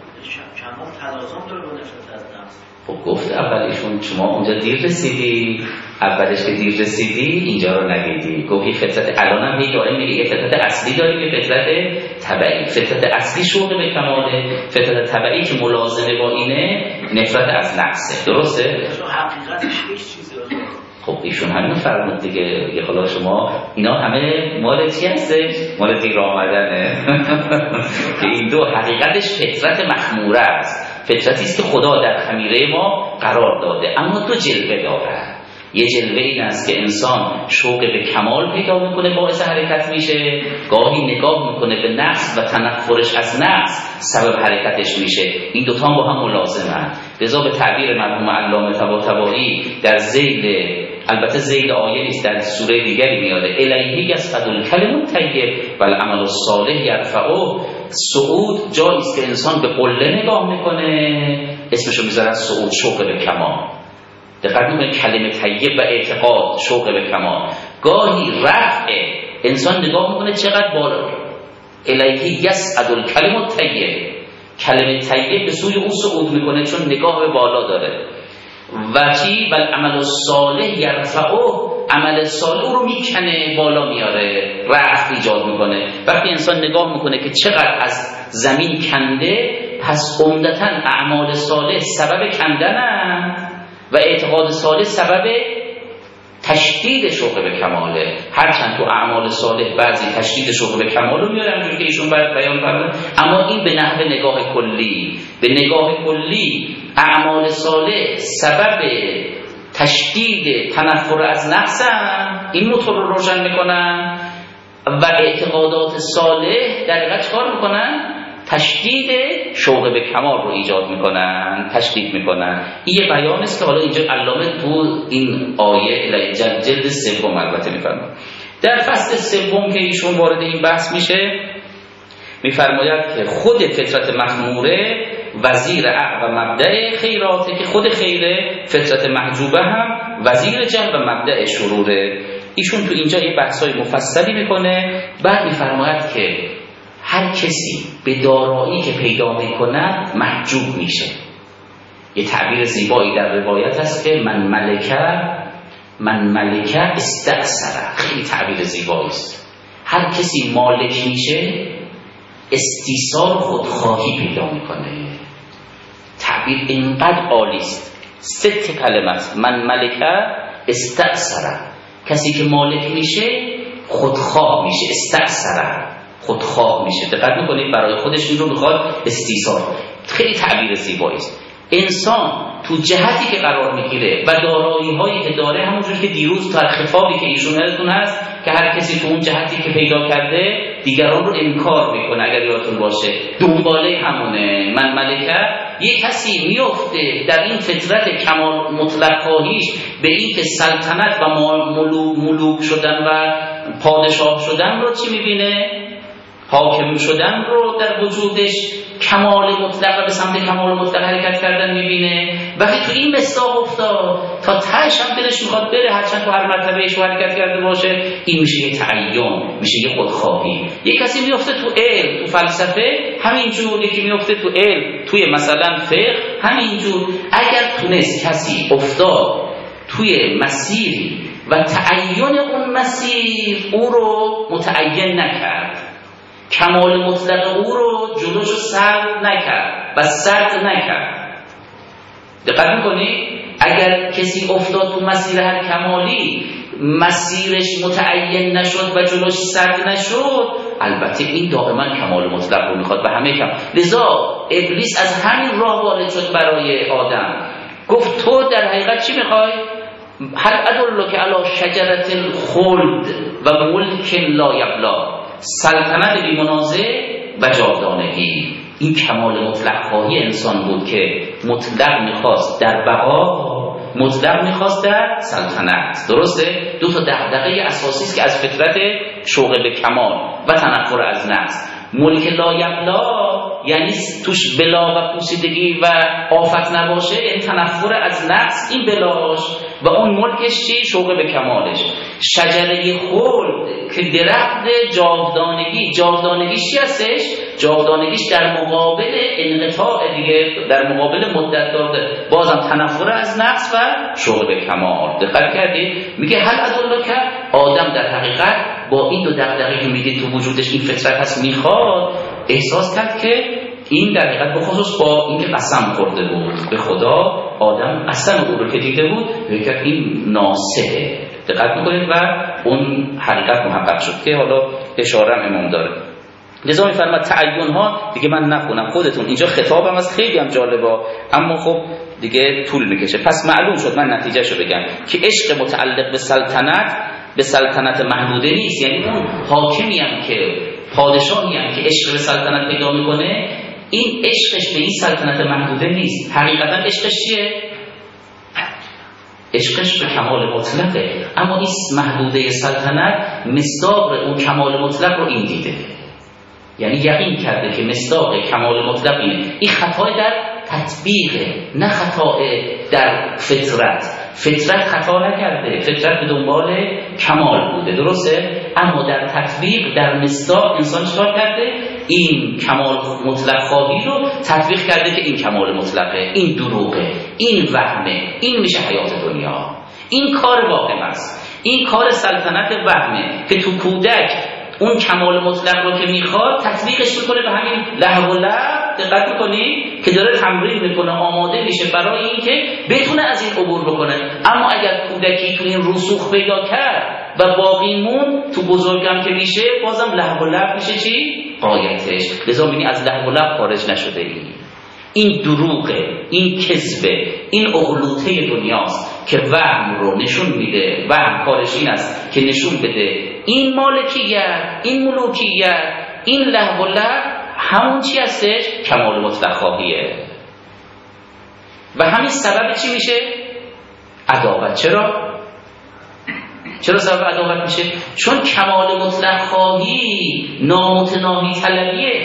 خب گفت اولشون شما اونجا دیر رسیدی، اولش که دیر رسیدی اینجا رو نگیدی. گفت یه فطرت، الان هم یه داره میگه یه فطرت اصلی داریم، یه فطرت طبعی. فطرت اصلی شوق به کماله، فطرت طبعی که ملازمه با اینه نفرت از نقصه. درسته؟ حقیقتش هیچ چیزی. خب ایشون همین فرمود دیگه. یه حالا شما اینا همه مال چی هستش؟ مال دیر آمدنه. که این دو حقیقتش فطرت مخموره است، فطرتی است که خدا در خمیره ما قرار داده، اما دو جلوه داره. یه جلوه این است که انسان شوق به کمال پیدا میکنه، باعث حرکت میشه، گاهی نگاه میکنه به نقص و تنفرش از نقص سبب حرکتش میشه. این دوتا با هم ملازمن. لذا به تعبیر مرحوم علامه طباطبایی در ذیل، البته ذیل آیه نیست، در سوره دیگری میاده، الیه یصعد الکلم الطیب والعمل الصالح یرفعه. صعود جایی است که انسان به قله نگاه میکنه، اسمشو میذارن صعود، شوق به کمال. دقت کنید، کلمه طیب و اعتقاد، شوق به کمال. گاهی رفع، انسان نگاه میکنه چقدر بالا، الیه یصعد الکلم الطیب، کلمه طیب به سوی اون صعود میکنه چون نگاه به بالا داره. و چی؟ والعمل الصالح یرفعه، عمل صالح رو میکنه، بالا میاره، رفع ایجاد میکنه. وقتی انسان نگاه میکنه که چقدر از زمین کنده، پس عمدتاً اعمال صالح سبب کندنه و اعتقاد صالح سبب تشدید شوق به کماله. هرچند تو اعمال صالح بعضی تشدید شوق به کمال رو میاره همونجوری که ایشون بیان فرمودن، اما این به نحو نگاه کلی. به نگاه کلی اعمال صالح سبب تشدید تنفر از نقص هم این موتور رو روشن میکنن و اعتقادات صالح در حقیقت کار میکنن، تشدید شوق به کمال رو ایجاد میکنن، تشدید میکنن. این یه بیان است که حالا اینجا علامه تو این آیه جلد سوم البته میفرماید. در فصل سوم که ایشون وارد این بحث میشه، میفرماید که خود فطرت مخموره وزیر عقل و مبدأ خیراته که خود خیره فطرت محجوبه هم وزیر جلب و مبدأ شروره. ایشون تو اینجا یه بحثای مفصلی میکنه. بعد میفرماید که هر کسی به دارایی که پیدا میکند محجوب میشه. یه تعبیر زیبایی در روایت هست که من ملکه من ملکه استأثره. خیلی تعبیر زیبایی است. هر کسی مالک میشه استیثار خودخواهی پیدا میکنه. تعبیر اینقدر عالی است. ست کلمه است. من ملکه استأثره. کسی که مالک میشه خودخواه میشه. استأثره خودخواه میشه. دقت میکنید برای خودش این رو میخواد استیثار. خیلی تعبیر زیبایی است. انسان تو جهتی که قرار میگیره و دارایی هایی که داره، همونجور که دیروز در خطابی که ایشون یادتون هست که هر کسی تو اون جهتی که پیدا کرده دیگران رو انکار میکنه، اگر یادتون باشه دنباله همونه. من ملکه، یک کسی میفته در این فطرت کمال مطلق خواهیش به این که سلطنت و ملوک, ملوک شدن و پادشاه شدن رو چی میبینه؟ حاکم شدن رو در وجودش کمال مطلق و به سمت کمال مطلق حرکت کردن میبینه. وقتی تو این مصداق افتاد تا تهش هم دلش میخواد بره، هرچند تو هر مرتبهش حرکت کرده باشه. این میشه یه تعین، میشه یه خودخواهی. یک کسی میفته تو علم، تو فلسفه همینجور، یکی میفته تو علم، توی مثلا فقه همینجور. اگر تونست کسی افتاد توی مسیری و تعین اون مسیر او رو متعین نکرد، کمال مطلق او رو جلوش رو سرد نکرد و سرد نکرد. دقت میکنی؟ اگر کسی افتاد تو مسیر هر کمالی، مسیرش متعین نشد و جلوش سرد نشد، البته این دائما کمال مطلق رو میخواد و همه کم. لذا ابلیس از همین راه وارد شد برای آدم. گفت تو در حقیقت چی میخوای؟ هل ادلک علی شجرة الخلد و ملک لا یبلی، سلطنت بی منازع و جاودانگی. این کمال مطلق خواهی انسان بود که مطلق میخواست در بقا، مطلق میخواست در سلطنت. درسته؟ دو تا دغدغه اساسی است که از فطرت شوق به کمال و تنفر از نفس. ملک لا یبلا یعنی توش بلا و پوسیدگی و آفت نباشه، این تنفر از نفس این بلاش، و اون ملکش چی؟ شوق به کمالش. شجره خلد که درخت جاودانگی، جاودانگیش چی هستش؟ جاودانگیش در مقابل انقطاع دیگه، در مقابل مدت داره، بازم تنفر از نفس و شوق به کمال. دقت کردید؟ میگه هل ادلک، آدم در حقیقت با این دو دغدغه‌ای که میگه تو وجودش این فطرت هست میخواد، احساس کرد که این در حقیقت به خصوص با اینکه قسم خورده بود به خدا، آدم قسم او رو که دیده بود میگه این ناصحه. دقت میکنید؟ و اون حقیقت محقق شد که حالا اشاره امام داره. لذا میفرماد تعین ها دیگه من نخونم، خودتون اینجا خطابم از خیلی هم جالبه، اما خب دیگه طول میکشه. پس معلوم شد، من نتیجهشو بگم، که عشق متعلق به سلطنت به سلطنت محدوده نیست. یعنی اون حاکمی هم که پادشاهی هم که عشق به سلطنت پیدا میکنه، این عشقش به این سلطنت محدوده نیست. حقیقتا عشقش چیه؟ عشقش به کمال مطلقه. اما این محدوده سلطنت مصداق اون کمال مطلق رو این دیده، یعنی یقین کرده که مصداق کمال مطلق اینه. این خطای در تطبیقه، نه خطای در فطرت. فطرت خطا نکرده، فطرت به دنبال کمال بوده، درسته؟ اما در تطبیق، در مصداق انسان چیکار کرده؟ این کمال مطلق خواهی رو تطبیق کرده که این کمال مطلقه، این دروغه، این وهمه، این میشه حیات دنیا. این کار واقع است. این کار سلطنت وهمه که تو کودک اون کمال مطلق رو که میخواد تطبیقش میکنه به همین لهو و لعب. دقت میکنی که داره تمرین میکنه، آماده میشه برای اینکه بتونه از این عبور بکنه. اما اگر کودکی تو این رسوخ پیدا کرد و باقی مون، تو بزرگم که میشه بازم لهو و لعب میشه چی؟ غایتش. لذا میبینی از لهو و لعب خارج نشده. این این دروغه، این کذبه، این اغلوطه دنیاست که وهم رو نشون میده. وهم کارش این است که نشون بده این مالکیت، این ملوکیت، این لهو و لعب همون چی هستش؟ کمال مطلق خواهیه. و همین سبب چی میشه؟ عداوت. چرا؟ چرا سبب عداوت میشه؟ چون کمال مطلق خواهی نامتناهی طلبیه.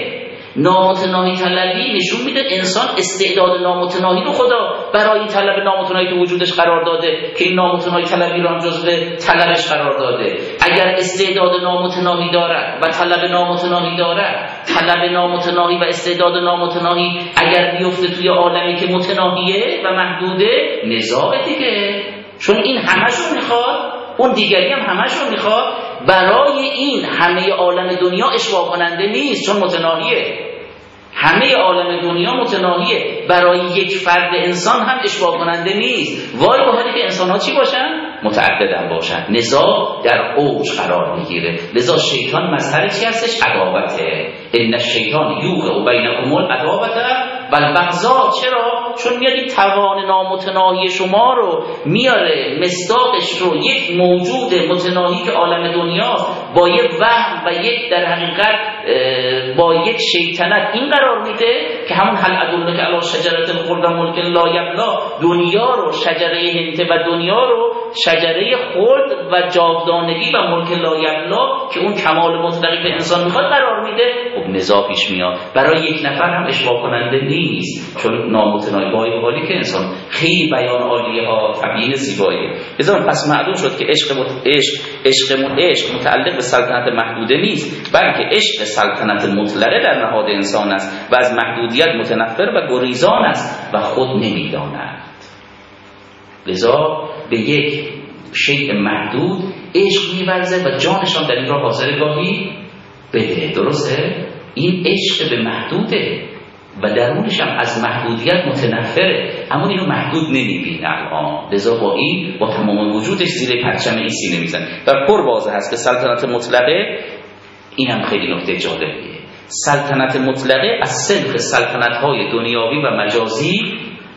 نامتناهی طلبی نشون میده انسان استعداد نامتناهی رو خدا برای این طلب نامتناهی تو وجودش قرار داده که این نامتناهی طلبی رو هم جزو طلبش قرار داده. اگر استعداد نامتناهی داره و طلب نامتناهی داره، طلب نامتناهی و استعداد نامتناهی اگر بیفته توی عالمی که متناهیه و محدوده، نزاع دیگه، چون این همشون میخواد، اون دیگری هم همشون میخواد. برای این همه عالم دنیا اشباع کننده نیست چون متناهیه. همه عالم دنیا متناهیه، برای یک فرد انسان هم اشباع کننده نیست. وای به حالی که انسان ها چی باشن؟ متعددن باشن. نزاع در اوج قرار میگیره. لذا شیطان مظهر چی هستش؟ عداوته. ان الشیطان یوقع بینکم العداوة والبغضاء. چرا؟ چون میاد این توان نامتناهی شما رو میاره، مصداقش رو یک موجود متناهی که عالم دنیا با یک وهم و یک در حقیقت با یک شیطنت این قرار میده که همون هل ادلک علی شجرة الخلد و ملک لا یبلی، دنیا رو، شجره هند و دنیا رو شجره خلد و جاودانگی و ملک لا یبلی که اون کمال مطلقی به انسان میخواد قرار میده. خب نزاع پیش میاد. برای یک نفر هم اشباع کننده نیست چون نامتناهی بایی حالی که انسان خیلی بیان عالیه ها، تبیین زیبایی. بذارم پس معلوم شد که عشق مت... عشق عشق عشق متعلق به سلطنت محدوده نیست، بلکه عشق سلطنت مطلقه در نهاد انسان است و از محدودیت متنفر و گریزان است و خود نمیداند. لذا به یک شیء محدود عشق می‌ورزه و جانشان در این راه حاضر گاهی بده. درسته؟ این عشق به محدوده و درونش هم از محدودیت متنفره، اما اینو محدود نمیبینه الان. لذا با این با تمام وجودش زیر پرچم این سینه میزنه و پر واضح هست که سلطنت مطلقه، این هم خیلی نکته جالبیه، سلطنت مطلقه از سلف سلطنت‌های دنیاوی و مجازی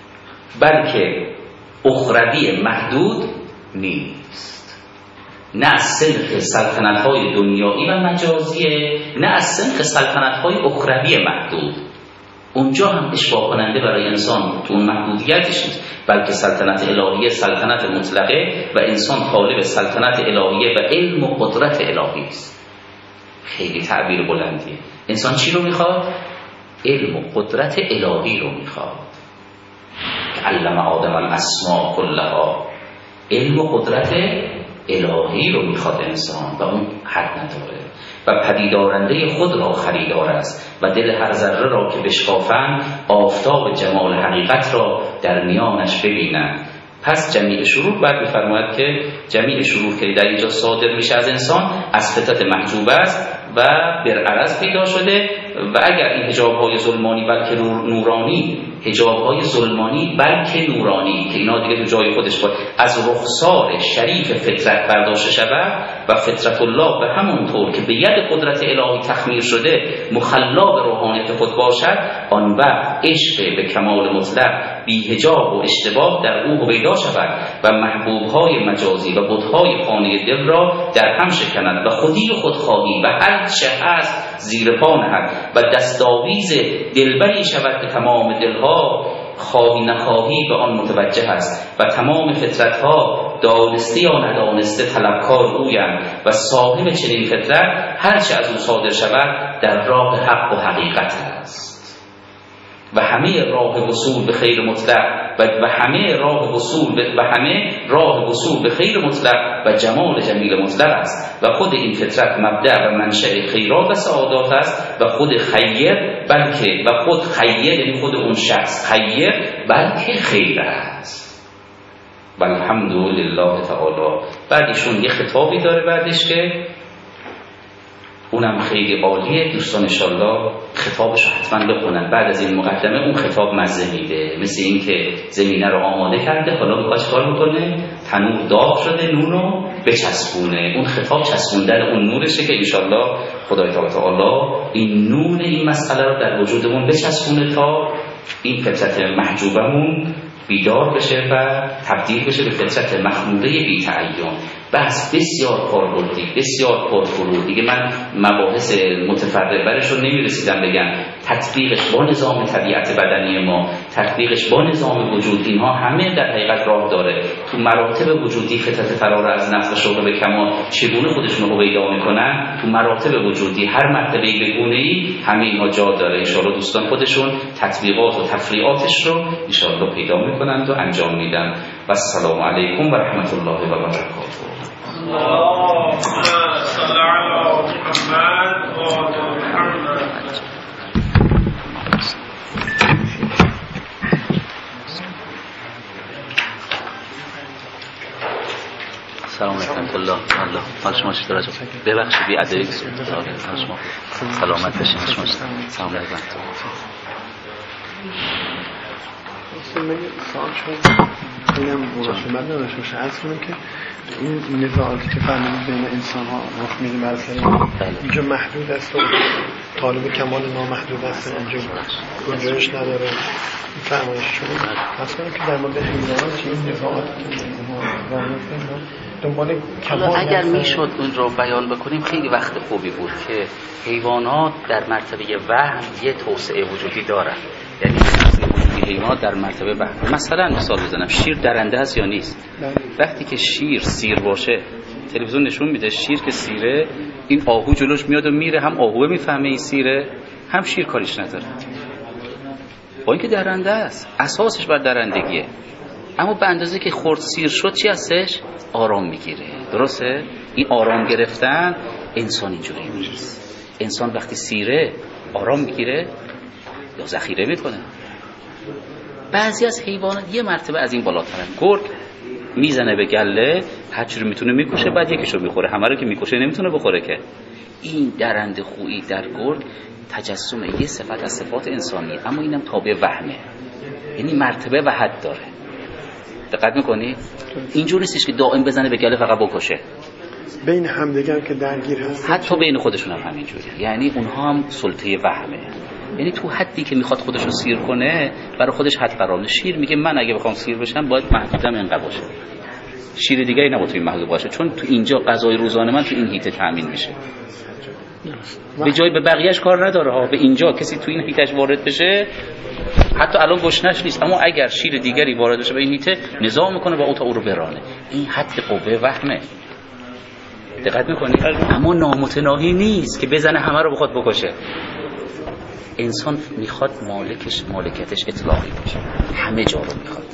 بلکه اخروی محدود نیست. نه از سلف سلطنت‌های دنیایی و مجازیه، نه از سلف سلطنت‌های اخروی محدود. اونجا هم اشباع کننده برای انسان تو اون محدودیتش نیست، بلکه سلطنت الهیه سلطنت مطلقه و انسان طالب سلطنت الهیه و علم و قدرت الهی است. خیلی تعبیر بلندیه. انسان چی رو میخواد؟ علم و قدرت الهی رو میخواد. علم آدم الاسماء کلها. علم و قدرت الهی رو میخواد انسان و اون حد نداره و پدیدارنده خود را خریدار است و دل هر ذره را که بشکافند آفتاب جمال حقیقت را در میانش ببینند. پس جمیع شرور بعد بفرماید که جمیع شرور که در اینجا صادر میشه از انسان از فطرت محجوب است و برعرض پیدا شده و اگر این حجاب‌های ظلمانی بلکه نورانی، حجاب‌های ظلمانی بلکه نورانی که اینا دیگه تو جای خودش باید از رخسار شریف فطرت برداشته شود و فطرت الله به همون طور که به ید قدرت الهی تخمیر شده مخلا به روحانیت خود باشد، آن وقت عشق به کمال مطلق بی حجاب و اشتباه در او پیدا شود و محبوب‌های مجازی و بت‌های خانه دل را در هم شکند و خودی خودخواهی و هر چه هست زیر پا نهد و دستاویز دلبری شود که تمام دلها خواهی نخواهی به آن متوجه است و تمام فطرتها دانسته یا ندانسته طلبکار اویند و صاحب چنین فطرت هر چه از او صادر شود در راه حق و حقیقت است و همه راه وصول به خیر مطلق و و همه راه وصول به و همه راه وصول به خیر مطلق و جمال جمیل مطلق است و خود این فطرت مبدأ و منشأ خیرات و سعادات است و خود خیر بلکه و خود خیر یعنی خود اون شخص خیر بلکه خیر است. والحمد لله تعالی. بعدشون یه خطابی داره بعدش که اونم خیلی عالیه. دوستان انشالله خطابش رو حتما بخونن. بعد از این مقدمه اون خطاب مزه میده، مثل این که زمینه رو آماده کرده حالا بخواد کار بکنه تنور داغ شده نونو بچسبونه. اون خطاب چسبوندن اون نورشه که انشالله خدای تعالی این نور این مسئله رو در وجودمون بچسبونه تا این فطرت محجوبمون بیدار بشه و تبدیل بشه به فطرت مخموره بی تعین. بحث بسیار کاربردی، بسیار پرفروغ. دیگه من مباحث متفرع برش رو نمیرسیدم بگم. تطبیقش با نظام طبیعت بدنی ما، تطبیقش با نظام وجود، اینها همه در حقیقت راه داره. تو مراتب وجودی خطت فرار از نفس شغل به کمال چگونه خودشون رو پیدا میکنن، تو مراتب وجودی هر مرتبه‌ای به گونه‌ای همه اینها جا داره. ان شاءالله دوستان خودشون تطبیقات و تفریعاتش رو ان شاءالله پیدا میکنند و انجام میدن. و السلام علیکم و رحمت الله و برکاته. اللهم صل علی محمد و آل محمد. سلام علیکم الله الله حال شما چطور است؟ ببخشید بی ادبی حال شما سلامت باشین. شما سلام علیکم. من سوال شد بگم مراقبت نداشته باشه. از کنم که این نزاعاتی که فهمیدید بین انسان ها رخ میده مرسله اینجا محدود است و طالب کمال نامحدود است، اینجا گنجایش نداره. فرمایش شده از کنم که در مورد حیوانات که این نزاعاتی که ما راه میفتیم دنبال کمال، اگر میشد اون رو بیان بکنیم خیلی وقت خوبی بود که حیوانات در مرتبه وهم یه توسعه وجودی دارن. یعنی حیوانات در مرتبه وهم، مثلا مثال بزنم، شیر درنده است یا نیست؟ وقتی که شیر سیر باشه، تلویزیون نشون میده شیر که سیره، این آهو جلوش میاد و میره، هم آهوه میفهمه این سیره، هم شیر کاریش نداره، با اینکه درنده است، اساسش بر درندگیه. اما به اندازه که خورد سیر شد چی هستش؟ آرام میگیره. درسته؟ این آرام گرفتن انسان اینجوری نیست. انسان وقتی سیره آرام میگیره یا ذخیره میکنه. بعضی از حیوانات یه مرتبه از این بالاترن. گرگ میزنه به گله، هر چی رو میتونه میکشه، بعد یکیشو میخوره. همه رو که میکشه نمیتونه بخوره که. این درنده خویی در گرگ تجسم یه صفت از صفات انسانی، اما اینم تابع وهمه، یعنی مرتبه و حد داره. دقت میکنی؟ اینجوری نیستش که دائم بزنه به گله فقط بکشه. بین همدیگر که درگیر هست، حتی بین خودشون هم همینجوری. یعنی اونها هم سلطه وهمه، یعنی تو حدی که میخواد خودش رو سیر کنه برای خودش حد قرار میده. شیر میگه من اگه بخوام سیر بشم باید محدودم اینقدر باشه، شیر دیگه ای نباید تو این محدود باشه، چون تو اینجا غذای روزانه من تو این هیته تامین میشه. به جای به بقیه‌اش کار نداره ها. به اینجا کسی تو این هیتش وارد بشه، حتی الان گشنش نیست، اما اگر شیر دیگری وارد بشه به این هیته، نظام میکنه با اون تا او رو برانه. این حد قوه وهمه. دقت میکنی؟ اما نامتناهی نیست که بزنه همه رو بخواد بکشه. انسان میخواد مالکش مالکیتش اطلاقی باشه، همه جا رو میخواد.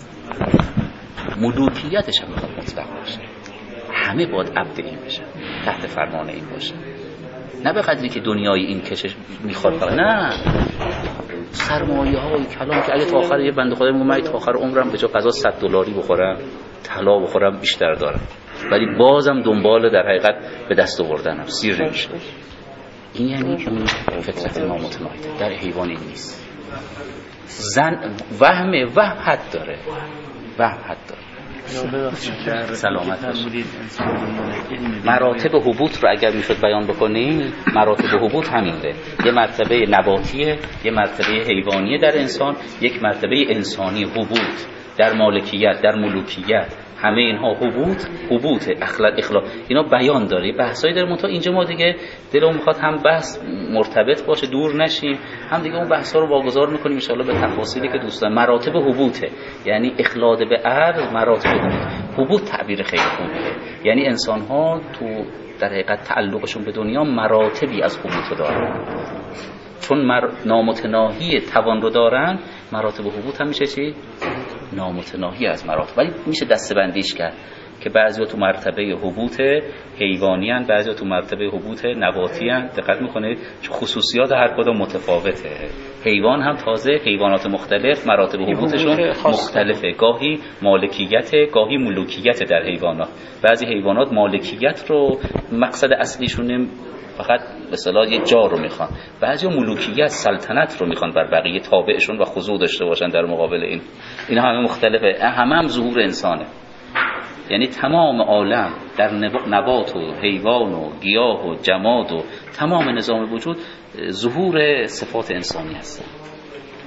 ملوکیتش هم میخواد مطلق باشه، همه باید عبد این بشه، تحت فرمان این باشه. نه به قدری که دنیای این کشش میخواد فقط، نه سرمایه های کلام که اگه تا آخر یه بنده خدای میگه من تا آخر عمرم به جا غذا صد دلاری بخورم، طلا بخورم، بیشتر دارم، ولی بازم دنبال در حقیقت به دست آوردنم، سیر نمیشه. این یعنی اون فطرت نامتناهی در حیوانی نیست. زن وهم وهم حد داره، وهم حد داره. سلامت باشید. مراتب حبوط رو اگر میشد بیان بکنیم، مراتب حبوط همینه. یه مرتبه نباتیه، یه مرتبه حیوانیه در انسان، یک مرتبه انسانی حبوط در مالکیت، در ملوکیت. همه اینها حبوط، حبوط اخلاق اخلاق اینا بیان داره. بحثایی در منتها اینجا ما دیگه دلمون میخواد هم بحث مرتبط باشه، دور نشیم، هم دیگه اون بحثا رو واگذار میکنیم ان شاء الله به تفاصیلی که دوستان. مراتب حبوطه، یعنی اخلاد به عرض. مراتب حبوط، حبوط تعبیر خیلی خوبیه، یعنی انسان ها تو در حقیقت تعلقشون به دنیا مراتبی از حبوط دارن، چون مر... نامتناهی توان رو دارن. مراتب حبوط هم میشه چی؟ نامتناهی از مراتب. ولی میشه دسته‌بندیش کرد که بعضیا تو مرتبه حبوط حیوانی ان، بعضیا تو مرتبه حبوط نباتی ان. دقت میکنید خصوصیات هر کدوم متفاوته. حیوان هم تازه حیوانات مختلف مراتب حبوطشون مختلفه، گاهی مالکیت، گاهی ملوکیت در حیوانات. بعضی حیوانات مالکیت رو مقصد اصلیشون فقط به اصطلاح یه جا رو میخوان، بعضی ملوکیت سلطنت رو میخوان بر بقیه، تابعشون و خضوع داشته باشن در مقابل این. اینا همه مختلفه، همه هم ظهور انسانه. یعنی تمام عالم در نبات و حیوان و گیاه و جماد و تمام نظام وجود ظهور صفات انسانی هستن.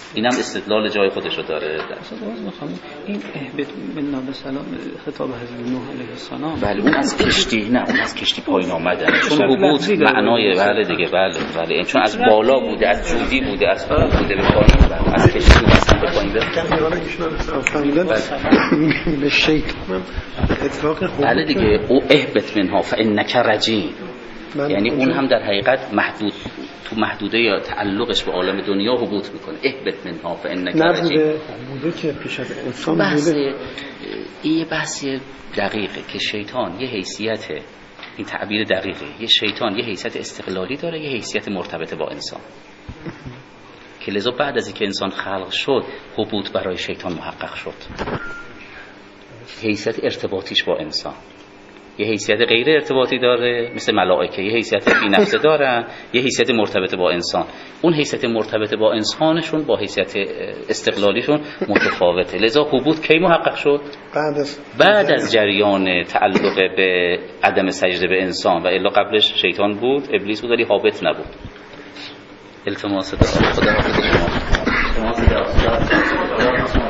اینم استدلال جای خودشو داره. این اهبط منا به سلام خطاب حضرت نوح علیه السلام، بله اون از کشتی، نه اون از کشتی پایین آمدن، چون هبوط معنای بله دیگه بله بله چون از بالا بوده، از جودی بوده، از بالا بوده به پایین، از کشتی مثلا به پایین بره به شیطان اتفاق خوب. بله دیگه او اهبط منها فانک رجیم، یعنی اون هم در حقیقت محدود تو محدوده یا تعلقش به عالم دنیا هبوط میکنه. اهبط منها فانک رجیم بوده که پیش از انسان بحث بوده. این بحث دقیقه که شیطان یه حیثیت، این تعبیر دقیقه، یه شیطان یه حیثیت استقلالی داره، یه حیثیت مرتبط با انسان که لذا بعد از اینکه انسان خلق شد هبوط برای شیطان محقق شد. حیثیت ارتباطیش با انسان، یه حیثیت غیر ارتباطی داره مثل ملائکه، یه حیثیت بی نفسه دارن، یه حیثیت مرتبط با انسان. اون حیثیت مرتبط با انسانشون با حیثیت استقلالیشون متفاوته. لذا هبوط کی محقق شد؟ بعد از بعد از جریان تعلق به عدم سجده به انسان، و الا قبلش شیطان بود، ابلیس بود، ولی هابط نبود. التماس دعا خدا حافظ شما.